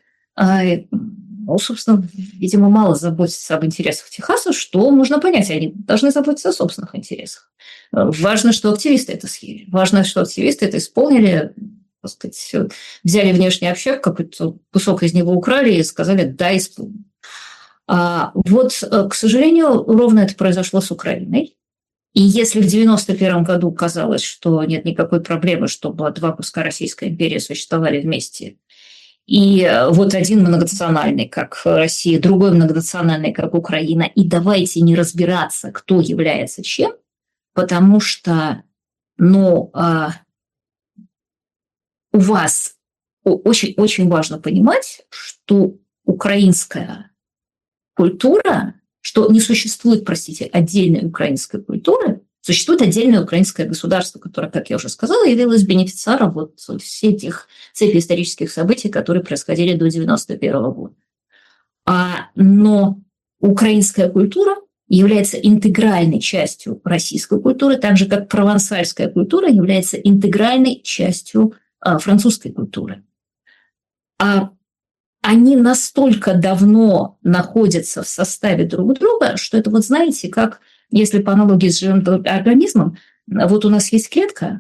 Speaker 2: ну, собственно, видимо, мало заботятся об интересах Техаса, что можно понять, они должны заботиться о собственных интересах. Важно, что активисты это съели, важно, что активисты это исполнили, так сказать, взяли внешний общак, какой-то кусок из него украли и сказали «да, исполним». А вот, к сожалению, ровно это произошло с Украиной. И если в девяносто первом году казалось, что нет никакой проблемы, чтобы два куска Российской империи существовали вместе, и вот один многонациональный, как Россия, другой многонациональный, как Украина, и давайте не разбираться, кто является чем, потому что, ну, у вас очень-очень важно понимать, что украинская культура, что не существует, простите, отдельной украинской культуры, существует отдельное украинское государство, которое, как я уже сказала, явилось бенефициаром вот всех этих цепи исторических событий, которые происходили до девяносто первого года. А, но украинская культура является интегральной частью российской культуры, так же, как провансальская культура является интегральной частью а, французской культуры. А они настолько давно находятся в составе друг друга, что это, вот знаете, как если по аналогии с живым организмом, вот у нас есть клетка,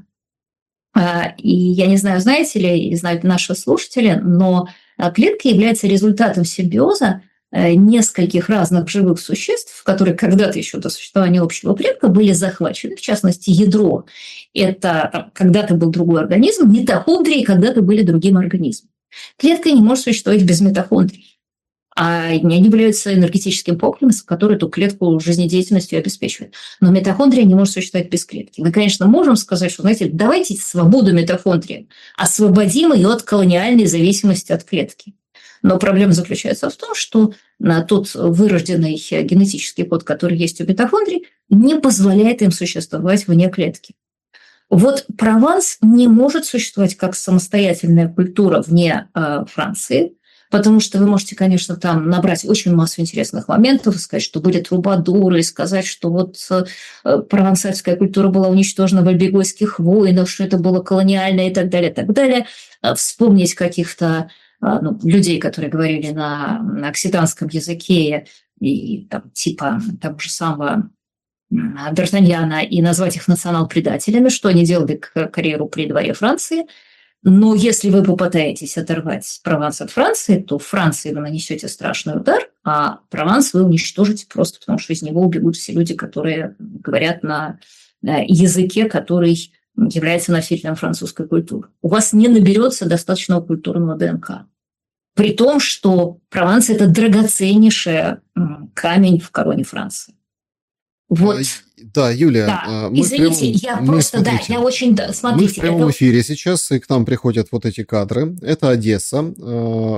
Speaker 2: и я не знаю, знаете ли, и знают наши слушатели, но клетка является результатом симбиоза нескольких разных живых существ, которые когда-то еще до существования общего предка были захвачены, в частности, ядро. Это когда-то был другой организм, митохондрии когда-то были другим организмом. Клетка не может существовать без митохондрий. А они являются энергетическим комплексом, который эту клетку жизнедеятельностью обеспечивает. Но митохондрия не может существовать без клетки. Мы, конечно, можем сказать, что, знаете, давайте свободу митохондрии, освободим ее от колониальной зависимости от клетки. Но проблема заключается в том, что тот вырожденный генетический код, который есть у митохондрий, не позволяет им существовать вне клетки. Вот Прованс не может существовать как самостоятельная культура вне э, Франции, потому что вы можете, конечно, там набрать очень массу интересных моментов, сказать, что были трубадуры, сказать, что вот э, провансальская культура была уничтожена в альбегойских войнах, что это было колониально и так далее, и так далее. Вспомнить каких-то э, ну, людей, которые говорили на, на окситанском языке, и там, типа того же самого Д'Артаньяна, и назвать их национал-предателями, что они делали карьеру при дворе Франции. Но если вы попытаетесь оторвать Прованс от Франции, то в Франции вы нанесете страшный удар, а Прованс вы уничтожите просто потому, что из него убегут все люди, которые говорят на языке, который является носителем французской культуры. У вас не наберется достаточного культурного ДНК. При том, что Прованс – это драгоценнейший камень в короне Франции. Вот.
Speaker 1: Да, Юлия,
Speaker 2: да.
Speaker 1: мы
Speaker 2: Извините,
Speaker 1: прямом,
Speaker 2: я
Speaker 1: мы,
Speaker 2: просто,
Speaker 1: смотрите,
Speaker 2: да, я очень, да, смотрите.
Speaker 1: Мы в прямом
Speaker 2: это...
Speaker 1: эфире сейчас, и к нам приходят вот эти кадры. Это Одесса.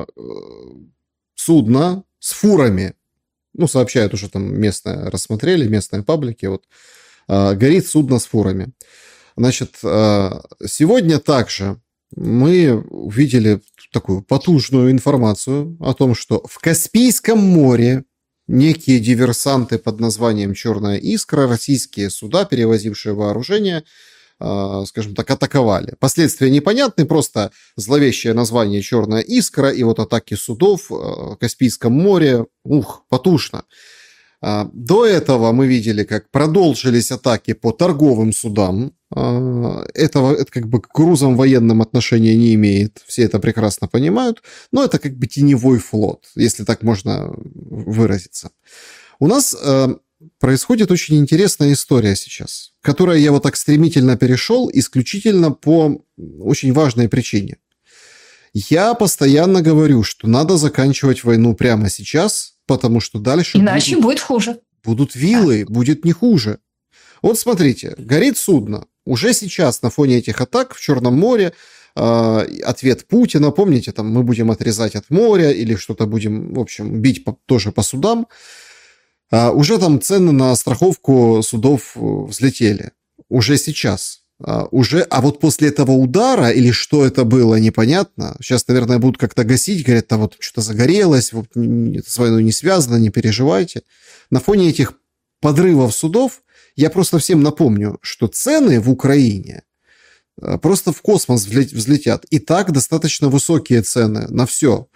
Speaker 1: Судно с фурами, ну, сообщают уже там местное, рассмотрели, местные паблики, вот, горит судно с фурами. Значит, сегодня также мы увидели такую потужную информацию о том, что в Каспийском море некие диверсанты под названием «Черная искра», российские суда, перевозившие вооружение, э, скажем так, атаковали. Последствия непонятны, просто зловещее название «Черная искра» и вот атаки судов в Каспийском море, ух, потушно. Э, до этого мы видели, как продолжились атаки по торговым судам. Э, этого, это как бы к грузам военным отношения не имеет, все это прекрасно понимают, но это как бы теневой флот, если так можно выразиться. У нас э, происходит очень интересная история сейчас, которой я вот так стремительно перешел исключительно по очень важной причине. Я постоянно говорю, что надо заканчивать войну прямо сейчас, потому что дальше
Speaker 2: иначе
Speaker 1: будут,
Speaker 2: будет хуже.
Speaker 1: Будут виллы, да. Будет не хуже. Вот смотрите, горит судно. Уже сейчас на фоне этих атак в Черном море э, ответ Путина, помните, там мы будем отрезать от моря или что-то будем, в общем, бить по, тоже по судам. Э, уже там цены на страховку судов взлетели. Уже сейчас. Э, уже, а вот после этого удара, или что это было, непонятно. Сейчас, наверное, будут как-то гасить, говорят, там вот что-то загорелось, вот, это с войной не связано, не переживайте. На фоне этих подрывов судов я просто всем напомню, что цены в Украине просто в космос взлетят. И так достаточно высокие цены на все.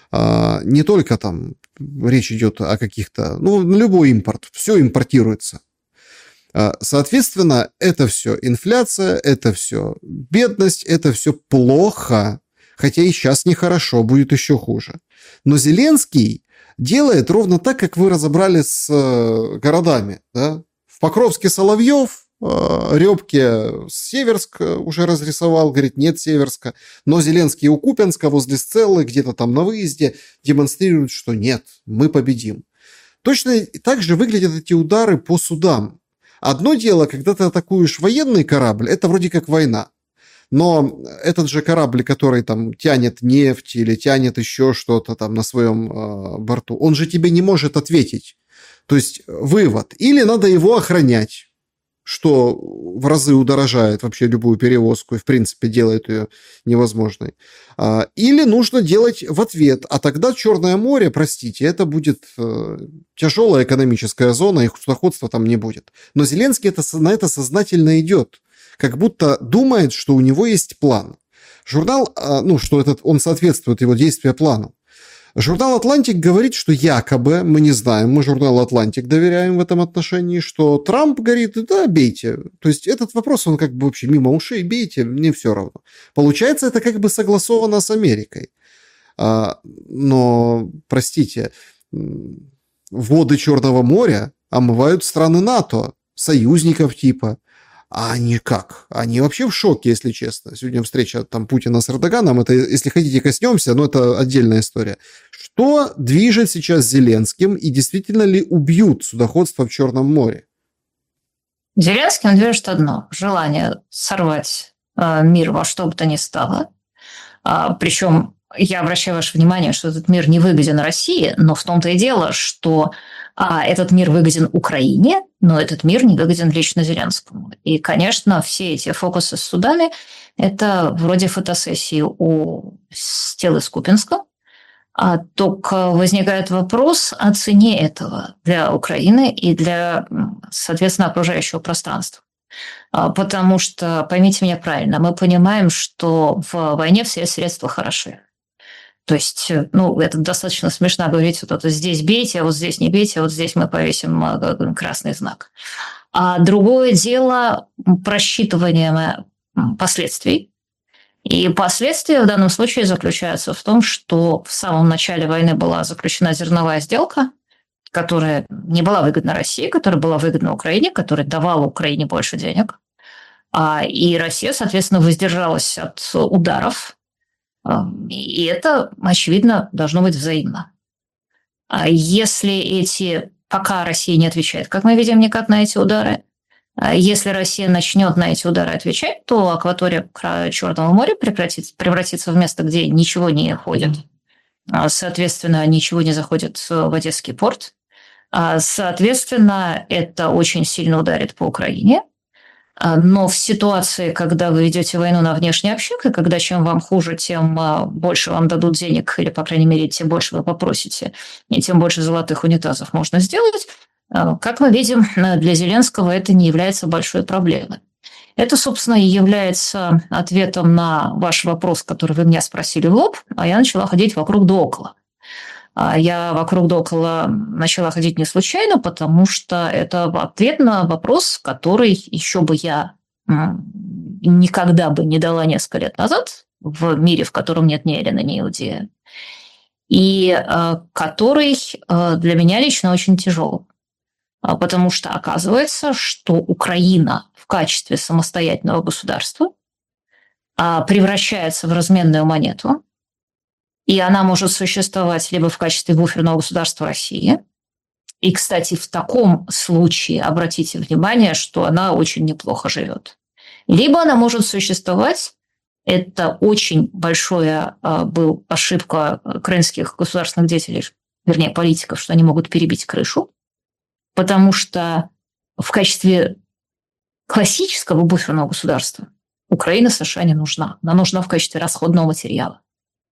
Speaker 1: Не только там речь идет о каких-то... Ну, на любой импорт. Все импортируется. Соответственно, это все инфляция, это все бедность, это все плохо. Хотя и сейчас нехорошо, будет еще хуже. Но Зеленский делает ровно так, как вы разобрали с городами, да? В Покровске Соловьев, Рёбке Северск уже разрисовал, говорит, нет Северска. Но Зеленский у Купянска возле Сцеллы, где-то там на выезде, демонстрирует, что нет, мы победим. Точно так же выглядят эти удары по судам. Одно дело, когда ты атакуешь военный корабль, это вроде как война. Но этот же корабль, который там тянет нефть или тянет еще что-то там на своем э, борту, он же тебе не может ответить. То есть вывод. Или надо его охранять, что в разы удорожает вообще любую перевозку и, в принципе, делает ее невозможной. Или нужно делать в ответ. А тогда Черное море, простите, это будет тяжелая экономическая зона, и судоходства там не будет. Но Зеленский это, на это сознательно идет. Как будто думает, что у него есть план. Журнал, ну, что этот, он соответствует его действия плану. Журнал «Атлантик» говорит, что якобы, мы не знаем, мы журналу «Атлантик» доверяем в этом отношении, что Трамп говорит, да, бейте. То есть этот вопрос, он как бы вообще мимо ушей, бейте, мне все равно. Получается, это как бы согласовано с Америкой. А, но, простите, воды Черного моря омывают страны НАТО, союзников типа. А они как? Они вообще в шоке, если честно. Сегодня встреча там Путина с Эрдоганом, это, если хотите, коснемся, но это отдельная история. Что движет сейчас Зеленским и действительно ли убьют судоходство в Черном море?
Speaker 2: Зеленским движет одно – желание сорвать э, мир во что бы то ни стало. А, причем я обращаю ваше внимание, что этот мир не выгоден России, но в том-то и дело, что а, этот мир выгоден Украине, но этот мир не выгоден лично Зеленскому. И, конечно, все эти фокусы с судами – это вроде фотосессии у Стеллы Скупинска. А только возникает вопрос о цене этого для Украины и для, соответственно, окружающего пространства. Потому что, поймите меня правильно, мы понимаем, что в войне все средства хороши. То есть, ну, это достаточно смешно говорить, вот это здесь бейте, а вот здесь не бейте, а вот здесь мы повесим красный знак. А другое дело просчитывание последствий. И последствия в данном случае заключаются в том, что в самом начале войны была заключена зерновая сделка, которая не была выгодна России, которая была выгодна Украине, которая давала Украине больше денег. И Россия, соответственно, воздержалась от ударов. И это, очевидно, должно быть взаимно. А если эти... Пока Россия не отвечает, как мы видим, никак на эти удары, если Россия начнет на эти удары отвечать, то акватория Черного моря превратится, превратится в место, где ничего не ходит. Соответственно, ничего не заходит в Одесский порт. Соответственно, это очень сильно ударит по Украине. Но в ситуации, когда вы ведете войну на внешний общак, и когда чем вам хуже, тем больше вам дадут денег, или, по крайней мере, тем больше вы попросите, и тем больше золотых унитазов можно сделать, как мы видим, для Зеленского это не является большой проблемой. Это, собственно, и является ответом на ваш вопрос, который вы меня спросили в лоб, а я начала ходить вокруг да около. Я вокруг да около начала ходить не случайно, потому что это ответ на вопрос, который еще бы я никогда бы не дала несколько лет назад в мире, в котором нет ни Эллина, ни Иудея, и который для меня лично очень тяжел. Потому что оказывается, что Украина в качестве самостоятельного государства превращается в разменную монету, и она может существовать либо в качестве буферного государства России. И, кстати, в таком случае обратите внимание, что она очень неплохо живет. Либо она может существовать, это очень большая была ошибка украинских государственных деятелей, вернее, политиков, что они могут перебить крышу, потому что в качестве классического буферного государства Украина США не нужна. Она нужна в качестве расходного материала.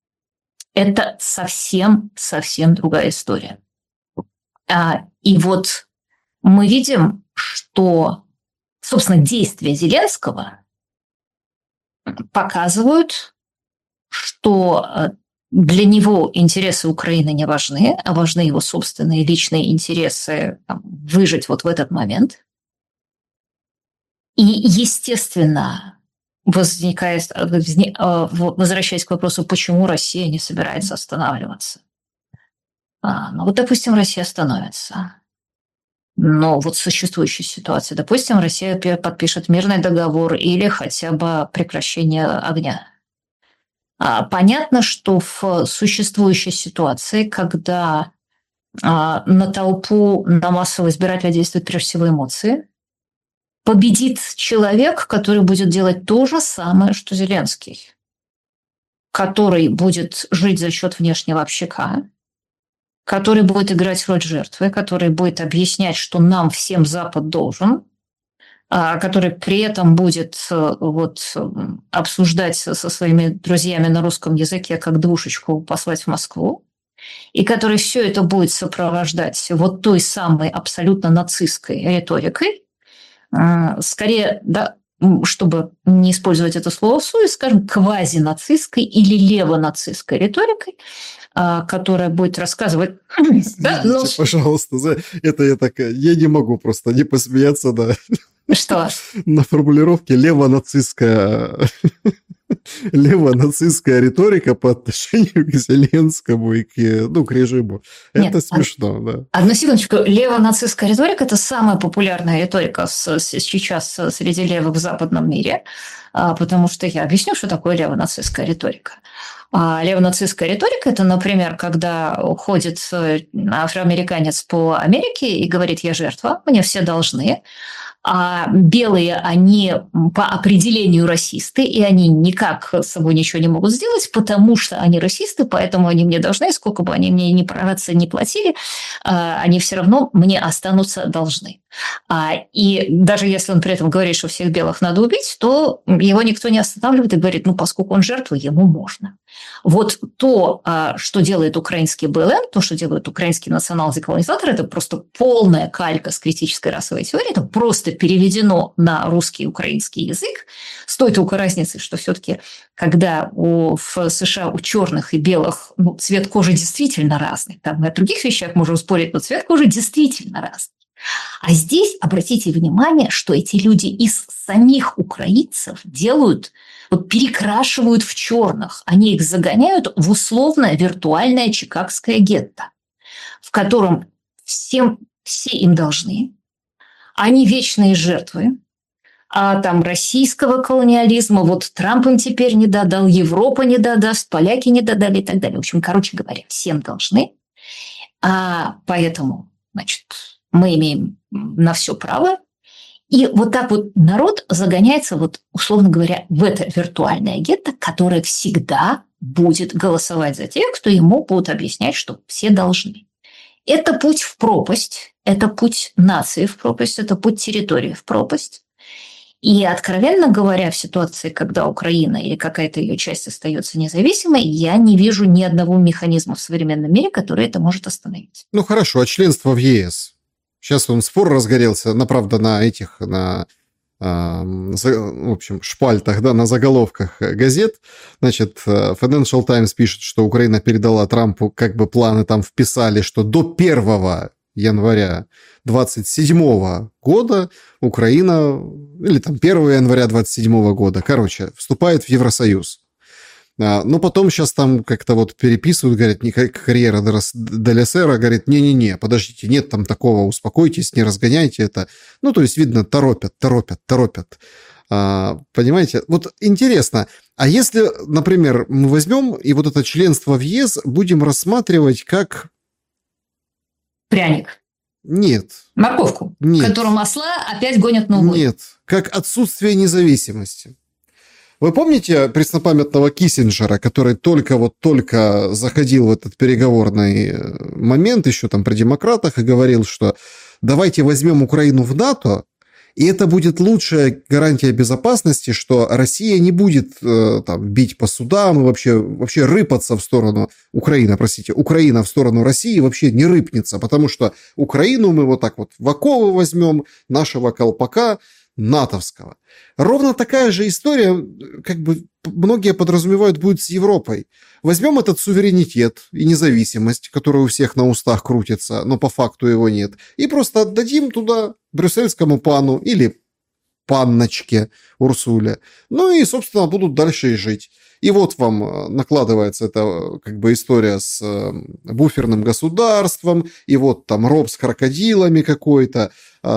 Speaker 2: Это совсем-совсем другая история. И вот мы видим, что, собственно, действия Зеленского показывают, что для него интересы Украины не важны, а важны его собственные личные интересы там, выжить вот в этот момент. И, естественно, возникает, возвращаясь к вопросу, почему Россия не собирается останавливаться. А, ну вот, допустим, Россия остановится. Но вот в существующей ситуации, допустим, Россия подпишет мирный договор или хотя бы прекращение огня. А, понятно, что в существующей ситуации, когда а, на толпу, на массового избирателя действуют прежде всего эмоции, победит человек, который будет делать то же самое, что Зеленский, который будет жить за счет внешнего общака, который будет играть роль жертвы, который будет объяснять, что нам всем Запад должен, который при этом будет вот, обсуждать со своими друзьями на русском языке, как двушечку послать в Москву, и который все это будет сопровождать вот той самой абсолютно нацистской риторикой, скорее, да, чтобы не использовать это слово в суе, скажем, квазинацистской или левонацистской риторикой, которая будет рассказывать...
Speaker 1: Да, но... Пожалуйста, это я так... Я не могу просто не посмеяться на...
Speaker 2: Что?
Speaker 1: На формулировке левонацистская... левонацистская риторика по отношению к Зеленскому и к, ну, к режиму. Нет, это смешно, од... да.
Speaker 2: Одну секундочку. Левонацистская риторика – это самая популярная риторика сейчас среди левых в западном мире, потому что я объясню, что такое левонацистская риторика. А левонацистская риторика – это, например, когда ходит афроамериканец по Америке и говорит: «Я жертва, мне все должны». А белые, они по определению расисты, и они никак с собой ничего не могут сделать, потому что они расисты, поэтому они мне должны, сколько бы они мне ни працы не платили, они все равно мне останутся должны. И даже если он при этом говорит, что всех белых надо убить, то его никто не останавливает и говорит: ну, поскольку он жертва, ему можно. Вот то, что делает украинский БЛМ, то, что делают украинские национал-деколонизаторы, это просто полная калька с критической расовой теорией, это просто переведено на русский и украинский язык, с той только разницей, что все-таки, когда у, в США у черных и белых, ну, цвет кожи действительно разный, там мы о других вещах можем спорить, но цвет кожи действительно разный. А здесь обратите внимание, что эти люди из самих украинцев делают, вот перекрашивают в черных, они их загоняют в условное виртуальное чикагское гетто, в котором всем, все им должны. Они вечные жертвы, а там российского колониализма, вот Трамп им теперь не додал, Европа не додаст, поляки не додали и так далее. В общем, короче говоря, всем должны. А поэтому, значит, мы имеем на все право. И вот так вот народ загоняется, вот, условно говоря, в это виртуальное гетто, которое всегда будет голосовать за тех, кто ему будут объяснять, что все должны. Это путь в пропасть, это путь нации в пропасть, это путь территории в пропасть. И, откровенно говоря, в ситуации, когда Украина или какая-то ее часть остается независимой, я не вижу ни одного механизма в современном мире, который это может остановить.
Speaker 1: Ну хорошо, а членство в ЕС? Сейчас он спор разгорелся, на, правда, на этих, на, э, в общем, шпальтах, да, на заголовках газет. Значит, Financial Times пишет, что Украина передала Трампу, как бы планы там вписали, что до первого января двадцать седьмого года Украина, или там первого января двадцать седьмого года, короче, вступает в Евросоюз. Но потом сейчас там как-то вот переписывают, говорят, не карьера Дель Эсера, говорит, не-не-не, подождите, нет там такого, успокойтесь, не разгоняйте это. Ну, то есть, видно, торопят, торопят, торопят. А, понимаете? Вот интересно, а если, например, мы возьмем и вот это членство в ЕС будем рассматривать как...
Speaker 2: Пряник.
Speaker 1: Нет.
Speaker 2: Морковку,
Speaker 1: Нет.
Speaker 2: которую масла опять гонят на углы.
Speaker 1: Нет, как отсутствие независимости. Вы помните преснопамятного Киссинджера, который только вот только заходил в этот переговорный момент, еще там при демократах, и говорил, что давайте возьмем Украину в НАТО, и это будет лучшая гарантия безопасности, что Россия не будет э, там, бить по судам и вообще, вообще рыпаться в сторону Украины, простите, Украина в сторону России вообще не рыпнется, потому что Украину мы вот так вот в оковы возьмем, нашего колпака, натовского. Ровно такая же история, как бы многие подразумевают, будет с Европой. Возьмем этот суверенитет и независимость, которая у всех на устах крутится, но по факту его нет, и просто отдадим туда брюссельскому пану или панночке Урсуле. Ну и, собственно, будут дальше и жить. И вот вам накладывается эта как бы история с буферным государством, и вот там роб с крокодилами какой-то,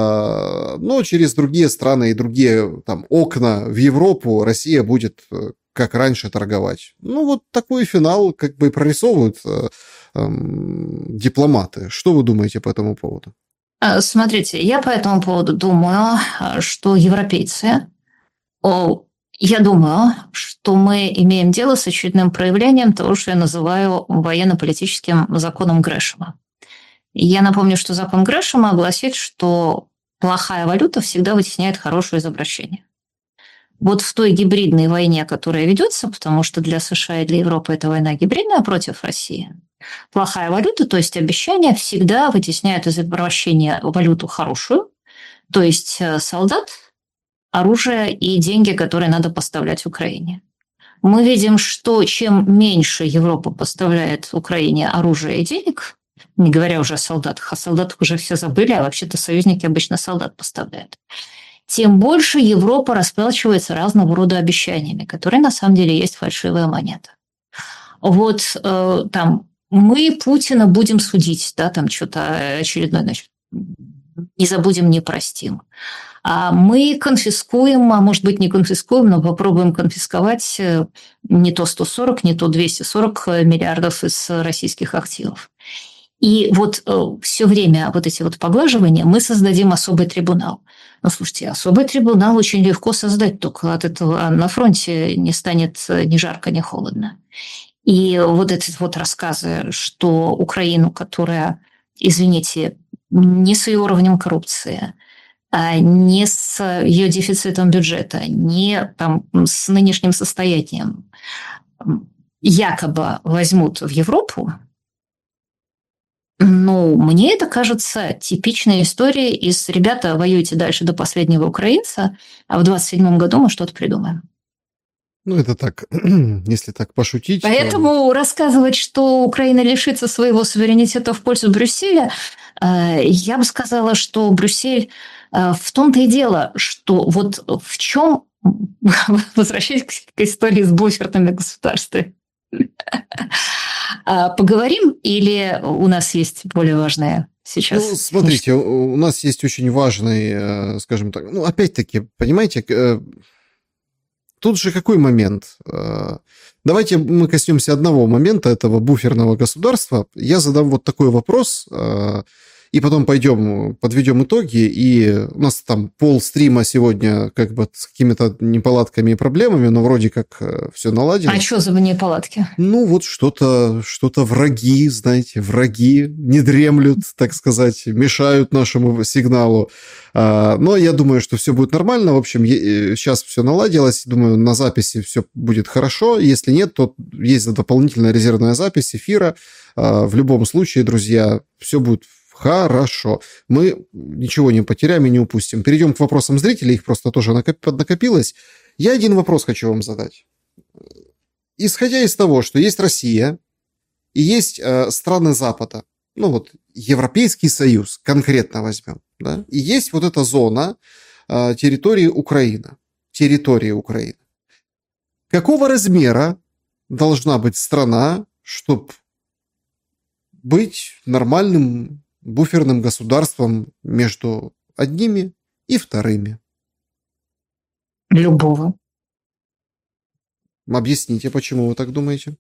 Speaker 1: но через другие страны и другие там окна в Европу Россия будет как раньше торговать. Ну вот такой финал как бы прорисовывают э, э, дипломаты. Что вы думаете по этому поводу?
Speaker 2: Смотрите, я по этому поводу думаю, что европейцы... Я думаю, что мы имеем дело с очередным проявлением того, что я называю военно-политическим законом Грэшема. Я напомню, что закон Грэшема гласит, что плохая валюта всегда вытесняет хорошее из обращения. Вот в той гибридной войне, которая ведется, потому что для США и для Европы эта война гибридная против России, плохая валюта, то есть обещания, всегда вытесняют из обращения валюту хорошую, то есть солдат оружие и деньги, которые надо поставлять Украине. Мы видим, что чем меньше Европа поставляет Украине оружия и денег, не говоря уже о солдатах, о солдатах уже все забыли, а вообще-то союзники обычно солдат поставляют, тем больше Европа расплачивается разного рода обещаниями, которые на самом деле есть фальшивая монета. Вот э, там мы Путина будем судить, да, там что-то очередное, значит, не забудем, не простим. А мы конфискуем, а может быть не конфискуем, но попробуем конфисковать не то сто сорок, не то двести сорок миллиардов из российских активов. И вот все время вот эти вот поглаживания мы создадим особый трибунал. Ну, слушайте, особый трибунал очень легко создать, только от этого на фронте не станет ни жарко, ни холодно. И вот эти вот рассказы, что Украину, которая, извините, не с ее уровнем коррупции, не с ее дефицитом бюджета, не там, с нынешним состоянием, якобы возьмут в Европу, ну, мне это кажется типичной историей из «ребята, воюйте дальше до последнего украинца, а в двадцать седьмом году мы что-то придумаем».
Speaker 1: Ну, это так, если так пошутить.
Speaker 2: Поэтому то... рассказывать, что Украина лишится своего суверенитета в пользу Брюсселя, я бы сказала, что Брюссель в том-то и дело, что вот в чем, возвращаясь к истории с буферными государствами, поговорим или у нас есть более важное сейчас?
Speaker 1: Ну, смотрите, у нас есть очень важный, скажем так, ну, опять-таки, понимаете, тут же какой момент? Давайте мы коснемся одного момента этого буферного государства. Я задам вот такой вопрос, и потом пойдем, подведем итоги. И у нас там пол стрима сегодня как бы с какими-то неполадками и проблемами, но вроде как все наладилось.
Speaker 2: А что за неполадки?
Speaker 1: Ну, вот что-то, что-то враги, знаете, враги не дремлют, так сказать, мешают нашему сигналу. Но я думаю, что все будет нормально. В общем, сейчас все наладилось. Думаю, на записи все будет хорошо. Если нет, то есть дополнительная резервная запись эфира. В любом случае, друзья, все будет хорошо. Мы ничего не потеряем и не упустим. Перейдем к вопросам зрителей. Их просто тоже накопилось. Я один вопрос хочу вам задать. Исходя из того, что есть Россия и есть страны Запада, ну вот Европейский Союз конкретно возьмем, да, и есть вот эта зона э, территории Украины, территории Украины. Какого размера должна быть страна, чтобы быть нормальным буферным государством между одними и вторыми?
Speaker 2: Любого.
Speaker 1: Объясните, почему вы так думаете?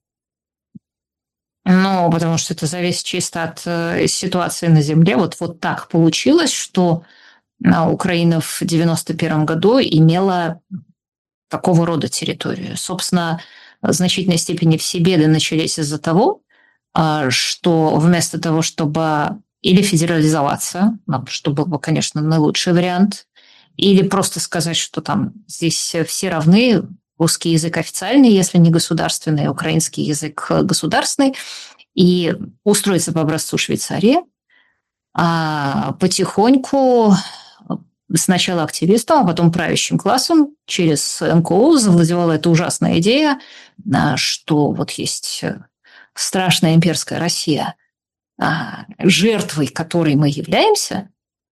Speaker 2: Ну, потому что это зависит чисто от э, ситуации на земле. Вот, вот так получилось, что э, Украина в девяносто первом году имела такого рода территорию. Собственно, в значительной степени все беды начались из-за того, э, что вместо того, чтобы или федерализоваться, что был бы, конечно, наилучший вариант, или просто сказать, что там здесь все равны, русский язык официальный, если не государственный, украинский язык государственный, и устроиться по образцу Швейцарии, а потихоньку сначала активистам, а потом правящим классом через эм ка о завладевала эта ужасная идея, что вот есть страшная имперская Россия, жертвой которой мы являемся,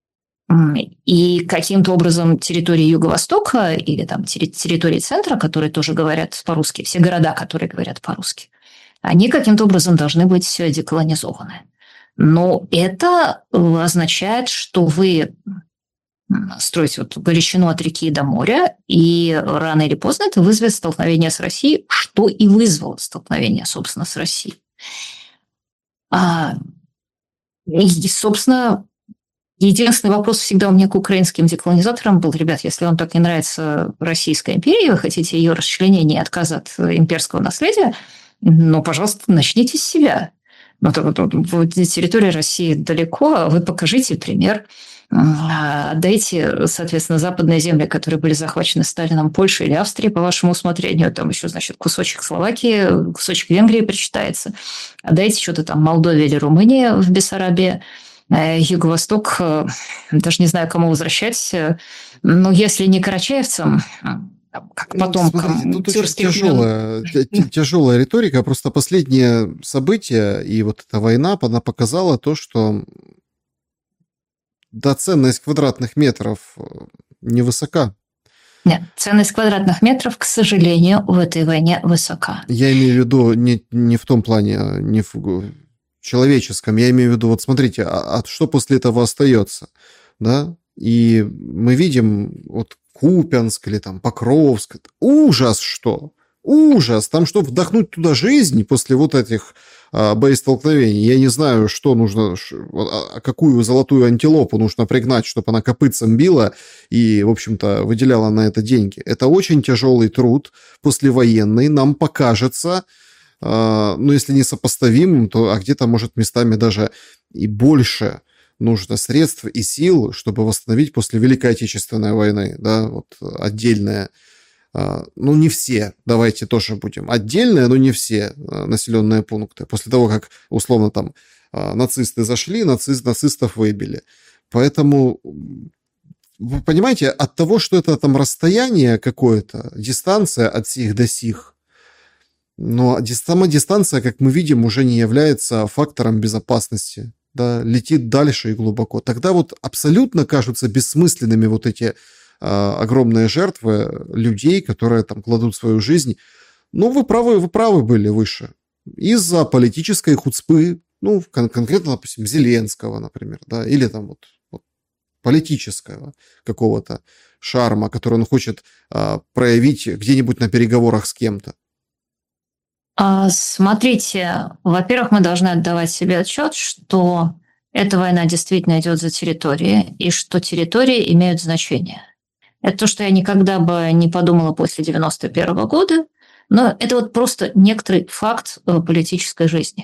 Speaker 2: и каким-то образом территории Юго-Востока или там территории центра, которые тоже говорят по-русски, все города, которые говорят по-русски, они каким-то образом должны быть деколонизованы. Но это означает, что вы строите вот Галичину от реки до моря, и рано или поздно это вызовет столкновение с Россией, что и вызвало столкновение, собственно, с Россией. И, собственно, единственный вопрос всегда у меня к украинским деколонизаторам был: ребят, если вам так не нравится Российская империя, вы хотите ее расчленения и отказа от имперского наследия, ну, пожалуйста, начните с себя. Ну, территория России далеко, вы покажите пример. Отдайте, соответственно, западные земли, которые были захвачены Сталином, Польшей или Австрией, по вашему усмотрению. Там еще, значит, кусочек Словакии, кусочек Венгрии причитается. Отдайте что-то там Молдове или Румынии в Бессарабии. Юго-Восток, даже не знаю, кому возвращать, но если не карачаевцам, как потомкам
Speaker 1: ну, смотрите, тут
Speaker 2: тюркских
Speaker 1: очень тяжелая, тяжелая риторика. Просто последние события и вот эта война, она показала то, что да, ценность квадратных метров невысока.
Speaker 2: Нет, ценность квадратных метров, к сожалению, в этой войне высока.
Speaker 1: Я имею в виду не, не в том плане, не в человеческом. Я имею в виду, вот смотрите, а, а что после этого остается, да? И мы видим вот Купянск или там Покровск. Ужас что! Ужас! Там что, вдохнуть туда жизнь после вот этих а, боестолкновений? Я не знаю, что нужно, а, какую золотую антилопу нужно пригнать, чтобы она копытцем била и, в общем-то, выделяла на это деньги. Это очень тяжелый труд послевоенный. Нам покажется, а, ну, если не сопоставимым, то а где-то, может, местами даже и больше нужно средств и сил, чтобы восстановить после Великой Отечественной войны, да, вот отдельное. Ну, не все, давайте тоже будем. Отдельные, но не все населенные пункты. После того, как, условно, там нацисты зашли, нацист, нацистов выбили. Поэтому, вы понимаете, от того, что это там расстояние какое-то, дистанция от сих до сих, но сама дистанция, как мы видим, уже не является фактором безопасности. Да, летит дальше и глубоко. Тогда вот абсолютно кажутся бессмысленными вот эти а, огромные жертвы людей, которые там кладут свою жизнь. Ну, вы правы, вы правы были выше. Из-за политической хуцпы, ну, кон- конкретно, допустим, Зеленского, например, да, или там вот, вот политического какого-то шарма, который он хочет а, проявить где-нибудь на переговорах с кем-то.
Speaker 2: Смотрите, во-первых, мы должны отдавать себе отчет, что эта война действительно идет за территории, и что территории имеют значение. Это то, что я никогда бы не подумала после девяносто первого года, но это вот просто некоторый факт политической жизни.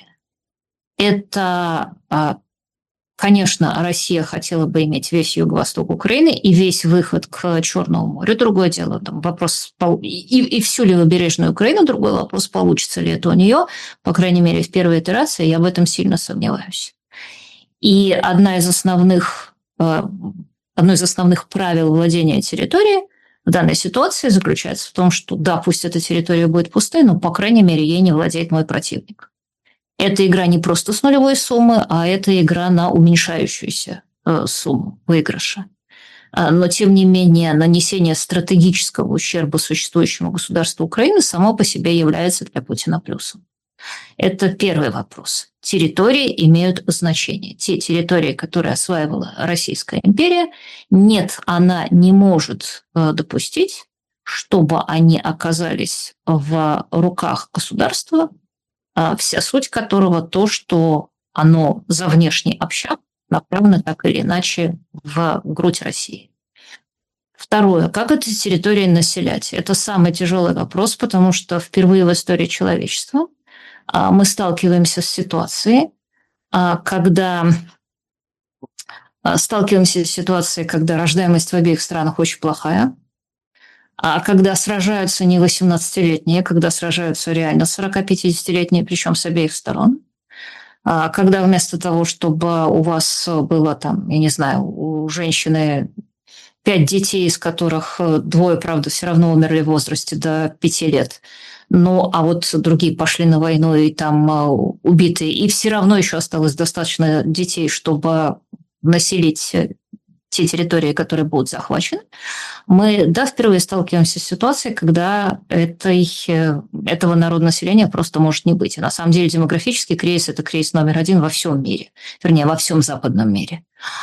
Speaker 2: Это, конечно, Россия хотела бы иметь весь юго-восток Украины и весь выход к Черному морю. Другое дело, там вопрос, и, и всю левобережную Украину, другой вопрос, получится ли это у нее, по крайней мере, в первой итерации, я в этом сильно сомневаюсь. И одна из основных, одно из основных правил владения территорией в данной ситуации заключается в том, что да, пусть эта территория будет пустой, но, по крайней мере, ей не владеет мой противник. Эта игра не просто с нулевой суммы, а это игра на уменьшающуюся сумму выигрыша. Но, тем не менее, нанесение стратегического ущерба существующему государству Украины само по себе является для Путина плюсом. Это первый вопрос. Территории имеют значение. Те территории, которые осваивала Российская империя, нет, она не может допустить, чтобы они оказались в руках государства, вся суть которого то, что оно за внешний общак направлено так или иначе в грудь России. Второе. Как эти территории населять? Это самый тяжелый вопрос, потому что впервые в истории человечества мы сталкиваемся с ситуацией, когда сталкиваемся с ситуацией, когда рождаемость в обеих странах очень плохая, а когда сражаются не восемнадцатилетние, когда сражаются реально сорок-пятидесятилетние, причем с обеих сторон, а когда вместо того, чтобы у вас было там, я не знаю, у женщины пять детей, из которых двое, правда, все равно умерли в возрасте до пяти лет, ну, а вот другие пошли на войну и там убиты, и все равно еще осталось достаточно детей, чтобы населить те территории, которые будут захвачены, мы, да, впервые сталкиваемся с ситуацией, когда этой, этого народонаселения просто может не быть. И на самом деле демографический кризис – это кризис номер один во всем мире, вернее, во всем западном мире.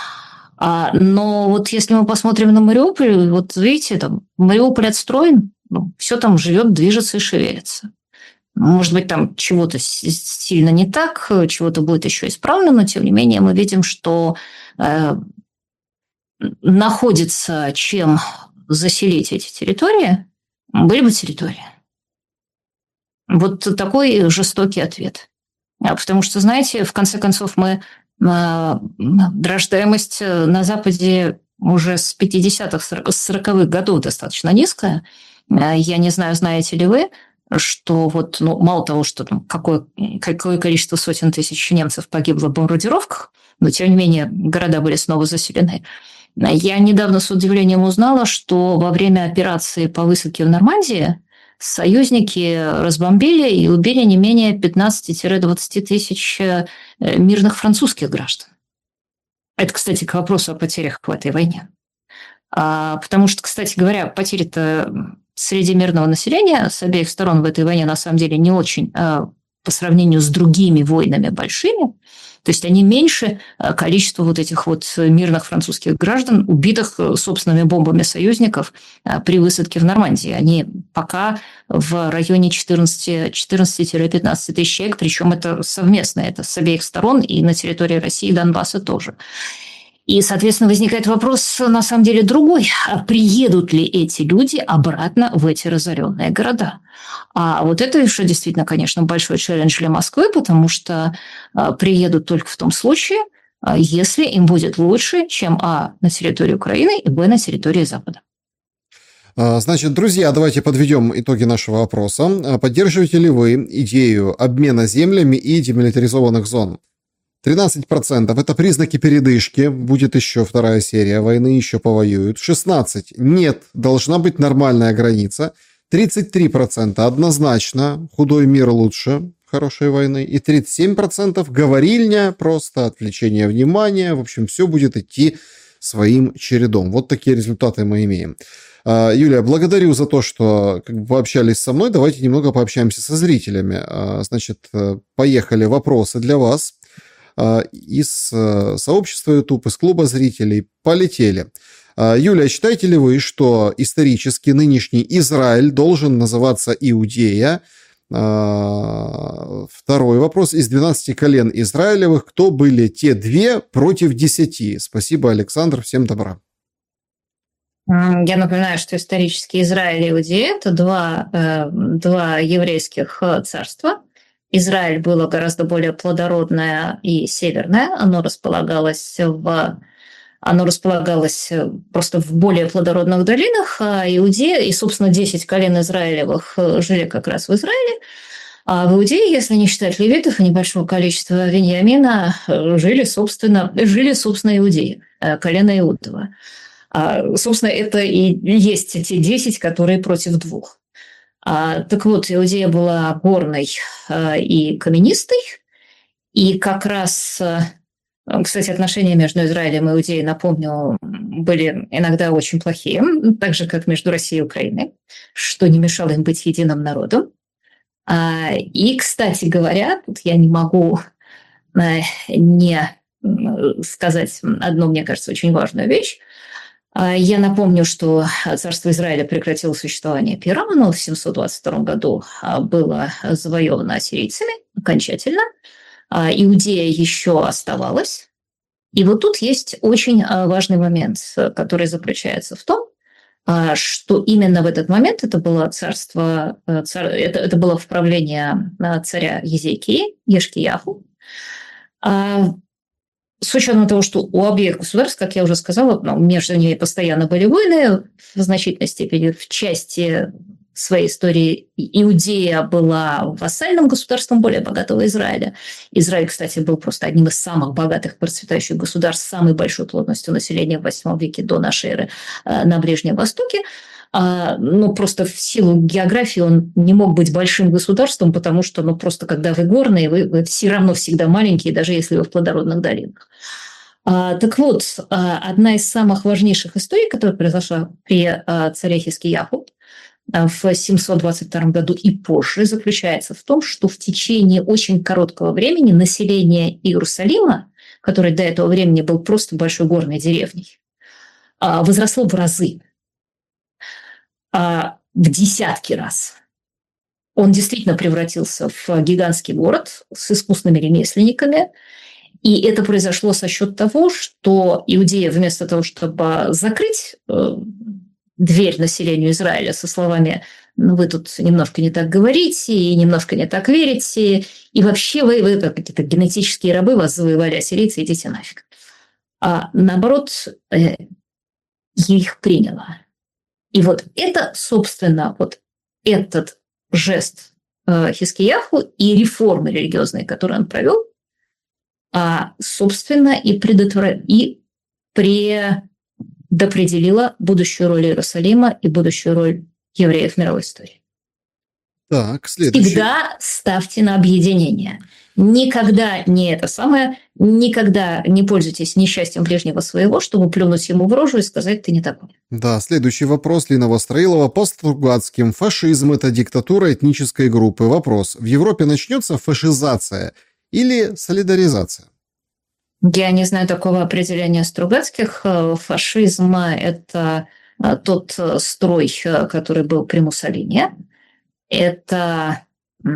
Speaker 2: Но вот если мы посмотрим на Мариуполь, вот видите, там Мариуполь отстроен, ну, все там живет, движется и шевелится. Может быть, там чего-то сильно не так, чего-то будет еще исправлено, но тем не менее мы видим, что э, находится чем заселить эти территории, были бы территории. Вот такой жестокий ответ. Потому что, знаете, в конце концов, мы рождаемость на Западе уже с пятидесятых, с сороковых годов достаточно низкая. Я не знаю, знаете ли вы, что вот, ну, мало того, что там какое, какое количество сотен тысяч немцев погибло в бомбардировках, но, тем не менее, города были снова заселены. Я недавно с удивлением узнала, что во время операции по высадке в Нормандии союзники разбомбили и убили не менее пятнадцать-двадцать тысяч мирных французских граждан. Это, кстати, к вопросу о потерях в этой войне. А, потому что, кстати говоря, потери-то среди мирного населения с обеих сторон в этой войне на самом деле не очень а, по сравнению с другими войнами большими. То есть они меньше количества вот этих вот мирных французских граждан, убитых собственными бомбами союзников при высадке в Нормандии. Они пока в районе четырнадцать-пятнадцать тысяч человек, причем это совместно, это с обеих сторон и на территории России и Донбасса тоже. И, соответственно, возникает вопрос, на самом деле, другой. А приедут ли эти люди обратно в эти разоренные города? А вот это еще действительно, конечно, большой челлендж для Москвы, потому что приедут только в том случае, если им будет лучше, чем а. на территории Украины и б. на территории Запада.
Speaker 1: Значит, друзья, давайте подведем итоги нашего опроса. Поддерживаете ли вы идею обмена землями и демилитаризованных зон? тринадцать процентов это признаки передышки, будет еще вторая серия войны, еще повоюют. шестнадцать процентов нет, должна быть нормальная граница. тридцать три процента однозначно, худой мир лучше хорошей войны. И тридцать семь процентов говорильня, просто отвлечение внимания. В общем, все будет идти своим чередом. Вот такие результаты мы имеем. Юлия, благодарю за то, что как бы пообщались со мной. Давайте немного пообщаемся со зрителями. Значит, поехали вопросы для вас. Из сообщества YouTube, из клуба зрителей. Полетели. Юлия, считаете ли вы, что исторически нынешний Израиль должен называться Иудея? Второй вопрос. Из двенадцати колен Израилевых кто были те две против десяти? Спасибо, Александр. Всем добра.
Speaker 2: Я напоминаю, что исторически Израиль и Иудея – это два, два еврейских царства. Израиль было гораздо более плодородное и северное. Оно располагалось в, оно располагалось просто в более плодородных долинах. А Иудея и, собственно, десять колен Израилевых жили как раз в Израиле. А в Иудее, если не считать левитов и небольшого количества Виньямина, жили, собственно, жили, собственно, иудеи, колено Иудова. А, собственно, это и есть те десять, которые против двух. А, так вот, Иудея была горной а, и каменистой, и как раз, а, кстати, отношения между Израилем и Иудеей, напомню, были иногда очень плохие, так же, как между Россией и Украиной, что не мешало им быть единым народом. А, и, кстати говоря, тут я не могу а, не сказать одну, мне кажется, очень важную вещь. Я напомню, что царство Израиля прекратило существование первым, оно в семьсот двадцать втором году было завоевано ассирийцами окончательно. Иудея еще оставалась. И вот тут есть очень важный момент, который заключается в том, что именно в этот момент это было царство, цар, это, это было в правление царя Езекии, Ешкияху. С учетом того, что у обеих государств, как я уже сказала, между ними постоянно были войны, в значительной степени в части своей истории Иудея была вассальным государством более богатого Израиля. Израиль, кстати, был просто одним из самых богатых процветающих государств с самой большой плотностью населения в восьмом веке до нашей эры на Ближнем Востоке. Ну, просто в силу географии он не мог быть большим государством, потому что, ну, просто когда вы горные, вы, вы все равно всегда маленькие, даже если вы в плодородных долинах. А, так вот, одна из самых важнейших историй, которая произошла при царе Хискияху в семьсот двадцать втором году и позже, заключается в том, что в течение очень короткого времени население Иерусалима, который до этого времени был просто большой горной деревней, возросло в разы. В десятки раз. Он действительно превратился в гигантский город с искусными ремесленниками. И это произошло за счет того, что Иудея вместо того, чтобы закрыть дверь населению Израиля со словами «ну, вы тут немножко не так говорите и немножко не так верите, и вообще вы, вы какие-то генетические рабы, вас завоевали ассирийцы, идите нафиг». А наоборот, их приняло. И вот это, собственно, вот этот жест Хискияху и реформы религиозные, которые он провел, собственно, и, предотвра... и предопределила будущую роль Иерусалима и будущую роль евреев в мировой истории.
Speaker 1: Так, следующий.
Speaker 2: Всегда ставьте на объединение. Никогда не это самое, никогда не пользуйтесь несчастьем ближнего своего, чтобы плюнуть ему в рожу и сказать, ты не такой.
Speaker 1: Да, следующий вопрос Лина Востроилова. По Стругацким. Фашизм – это диктатура этнической группы. Вопрос. В Европе начнется фашизация или солидаризация?
Speaker 2: Я не знаю такого определения Стругацких. Фашизм – это тот строй, который был при Муссолини. Это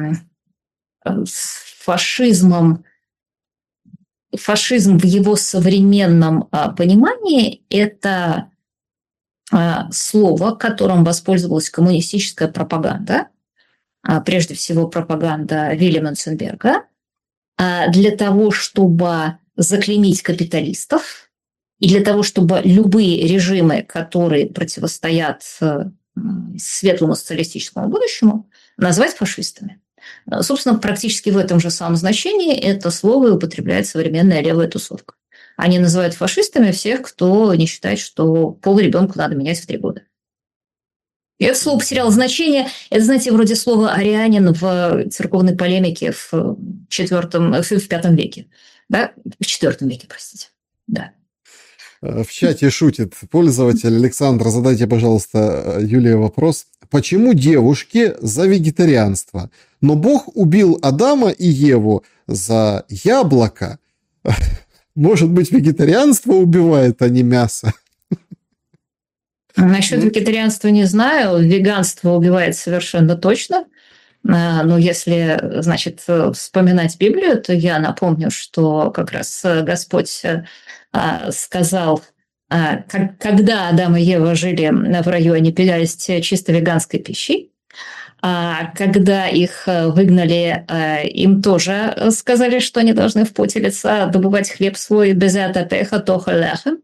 Speaker 2: с фашизмом, фашизм в его современном понимании – это слово, которым воспользовалась коммунистическая пропаганда, прежде всего пропаганда Вилли Менценберга, для того, чтобы заклеймить капиталистов и для того, чтобы любые режимы, которые противостоят светлому социалистическому будущему, назвать фашистами. Собственно, практически в этом же самом значении это слово употребляет современная левая тусовка. Они называют фашистами всех, кто не считает, что пол ребенку надо менять в три года. И это слово потеряло значение. Это, знаете, вроде слова «арианин» в церковной полемике в четвертом, в пятом веке. Да? В четвертом веке, простите. Да.
Speaker 1: В чате шутит пользователь Александр. Задайте, пожалуйста, Юлии вопрос. Почему девушки за вегетарианство, но Бог убил Адама и Еву за яблоко? Может быть, вегетарианство убивает, а не мясо?
Speaker 2: Насчет вегетарианства не знаю. Веганство убивает совершенно точно. Но если, значит, вспоминать Библию, то я напомню, что как раз Господь сказал, когда Адам и Ева жили в раю, они питались чисто веганской пищей. А когда их выгнали, им тоже сказали, что они должны в поте лица добывать хлеб свой без ататеха тоха ляха.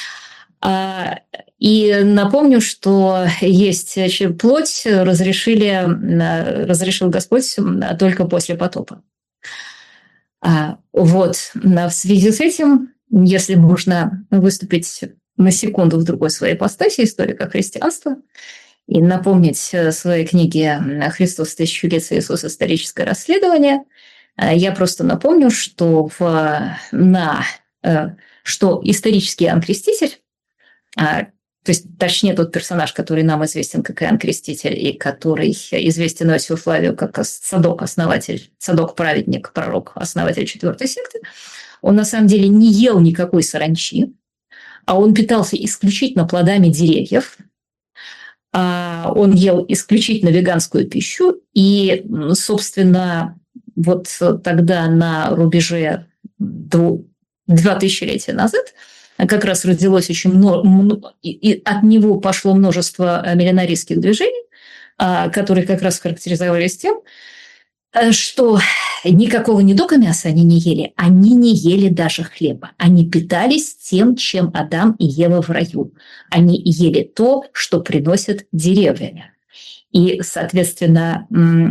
Speaker 2: И напомню, что есть плоть разрешили, разрешил Господь только после потопа. Вот. В связи с этим, если можно выступить на секунду в другой своей ипостаси, историка христианства, и напомнить своей книге «Христос. Тысячелетие Иисуса. Историческое расследование», я просто напомню, что, в, на, что исторический Иоанн Креститель, то есть, точнее, тот персонаж, который нам известен как Иоанн Креститель и который известен Иосифу Флавию как Садок, основатель, Садок, праведник, пророк, основатель четвертой секты, он на самом деле не ел никакой саранчи, а он питался исключительно плодами деревьев, он ел исключительно веганскую пищу, и, собственно, вот тогда на рубеже два тысячелетия назад как раз родилось очень много, и от него пошло множество миллинаристских движений, которые как раз характеризовались тем, что никакого не только мяса они не ели, они не ели даже хлеба. Они питались тем, чем Адам и Ева в раю. Они ели то, что приносят деревья. И, соответственно,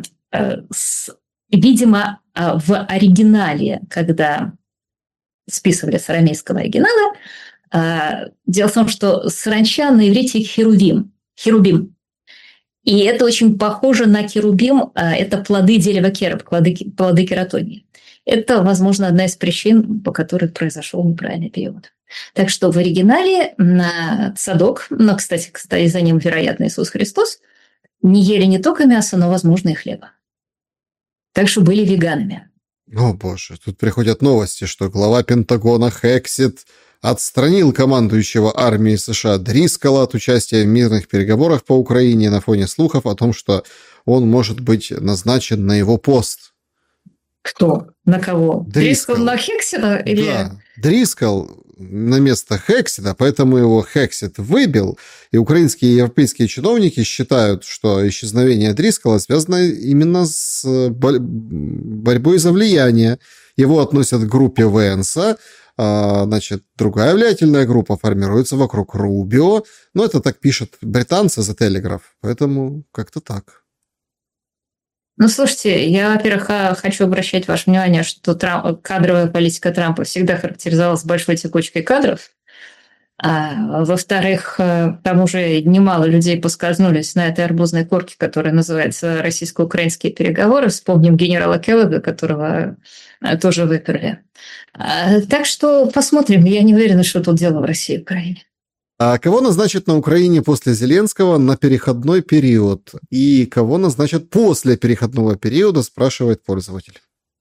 Speaker 2: видимо, в оригинале, когда списывали с арамейского оригинала, дело в том, что саранча на иврите херувим. Херубим. И это очень похоже на керубим, это плоды дерева кероб, плоды, плоды кератонии. Это, возможно, одна из причин, по которой произошел неправильный перевод. Так что в оригинале на Цадок, но, кстати, кстати, за ним, вероятно, Иисус Христос, не ели не только мясо, но, возможно, и хлеба. Так что были веганами.
Speaker 1: О, боже, тут приходят новости, что глава Пентагона Хексет отстранил командующего армией США Дрискала от участия в мирных переговорах по Украине на фоне слухов о том, что он может быть назначен на его пост.
Speaker 2: Кто? На кого?
Speaker 1: Дрискал,
Speaker 2: Дрискал на Хексета? Или...
Speaker 1: Да, Дрискал на место Хексета, поэтому его Хексет выбил. И украинские и европейские чиновники считают, что исчезновение Дрискала связано именно с борьбой за влияние. Его относят к группе Венса. Значит, другая влиятельная группа формируется вокруг Рубио. Но это так пишут британцы за Телеграф. Поэтому как-то так.
Speaker 2: Ну, слушайте, я, во-первых, ха- хочу обращать ваше внимание, что Трам- кадровая политика Трампа всегда характеризовалась большой текучкой кадров. А, во-вторых, э, к тому же немало людей поскользнулись на этой арбузной корке, которая называется российско-украинские переговоры. Вспомним генерала Келлога, которого э, тоже выперли. А, Так что посмотрим. Я не уверена, что тут дело в России и Украине.
Speaker 1: А кого назначат на Украине после Зеленского на переходной период? И кого назначат после переходного периода, спрашивает пользователь.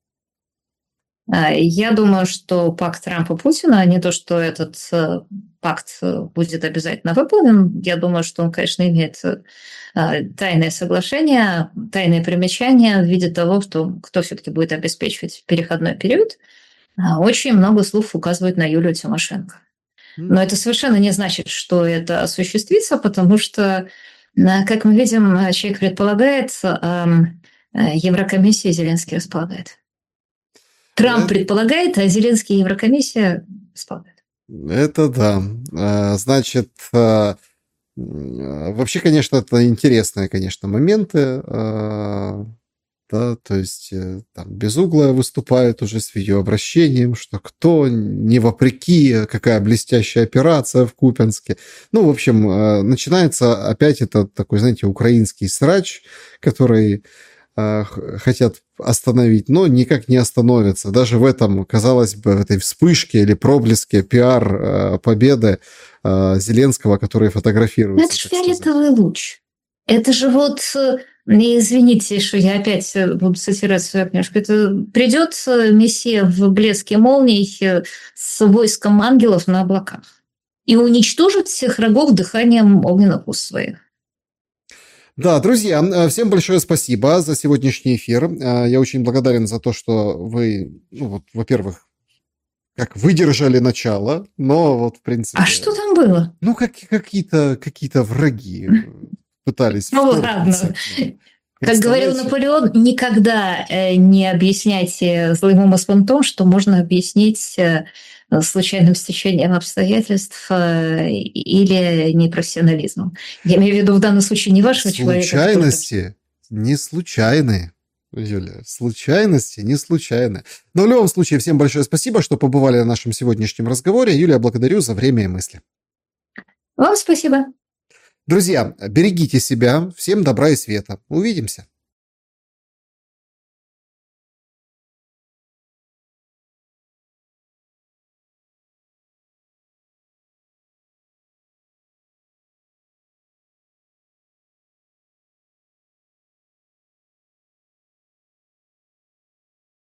Speaker 2: А, Я думаю, что пакт Трампа-Путина, а не то, что этот э, пакт э, будет обязательно выполнен. Я думаю, что он, конечно, имеет э, тайное соглашение, тайное примечание в виде того, что кто все-таки будет обеспечивать переходной период. А, Очень много слов указывает на Юлию Тимошенко. Но это совершенно не значит, что это осуществится, потому что, э, как мы видим, э, человек предполагает, эм, э, Еврокомиссия Зеленский располагает. Трамп
Speaker 1: Это,
Speaker 2: предполагает, а Зеленский и Еврокомиссия располагают.
Speaker 1: это да. А, Значит, а, м, вообще, конечно, это интересные, конечно, моменты. а, Да, то есть э, там Безуглая выступает уже с видеообращением, что кто, не вопреки, какая блестящая операция в Купянске. Ну, в общем, э, начинается опять этот такой, знаете, украинский срач, который э, х- хотят остановить, но никак не остановится. Даже в этом, казалось бы, в этой вспышке или проблеске пиар э, победы э, Зеленского, который
Speaker 2: Но
Speaker 1: фотографируется,
Speaker 2: это же
Speaker 1: так сказать.
Speaker 2: фиолетовый луч. Это же вот, э, не извините, что я опять э, буду цитировать свою книжку, это придет э, Мессия в блеске молний э, с войском ангелов на облаках и уничтожит всех врагов дыханием огненных уст своих.
Speaker 1: Да, друзья, э, всем большое спасибо за сегодняшний эфир. Э, Я очень благодарен за то, что вы, ну вот, во-первых, как выдержали начало, но вот, в
Speaker 2: А что
Speaker 1: принципе,
Speaker 2: там было?
Speaker 1: ну, как, какие-то какие-то враги э, пытались
Speaker 2: Ну ладно.
Speaker 1: вторгнуться.
Speaker 2: Как говорил
Speaker 1: Представляете?
Speaker 2: Наполеон, никогда э, не объясняйте злым умыслом то, что можно объяснить э, случайным стечением обстоятельств э, или непрофессионализмом. Я имею в виду в данном случае не вашего человека, который...
Speaker 1: Случайности не случайные, Юля. Случайности не случайны. Но в любом случае, всем большое спасибо, что побывали на нашем сегодняшнем разговоре. Юлия, благодарю за время и мысли.
Speaker 2: Вам спасибо.
Speaker 1: Друзья, берегите себя. Всем добра и света. Увидимся.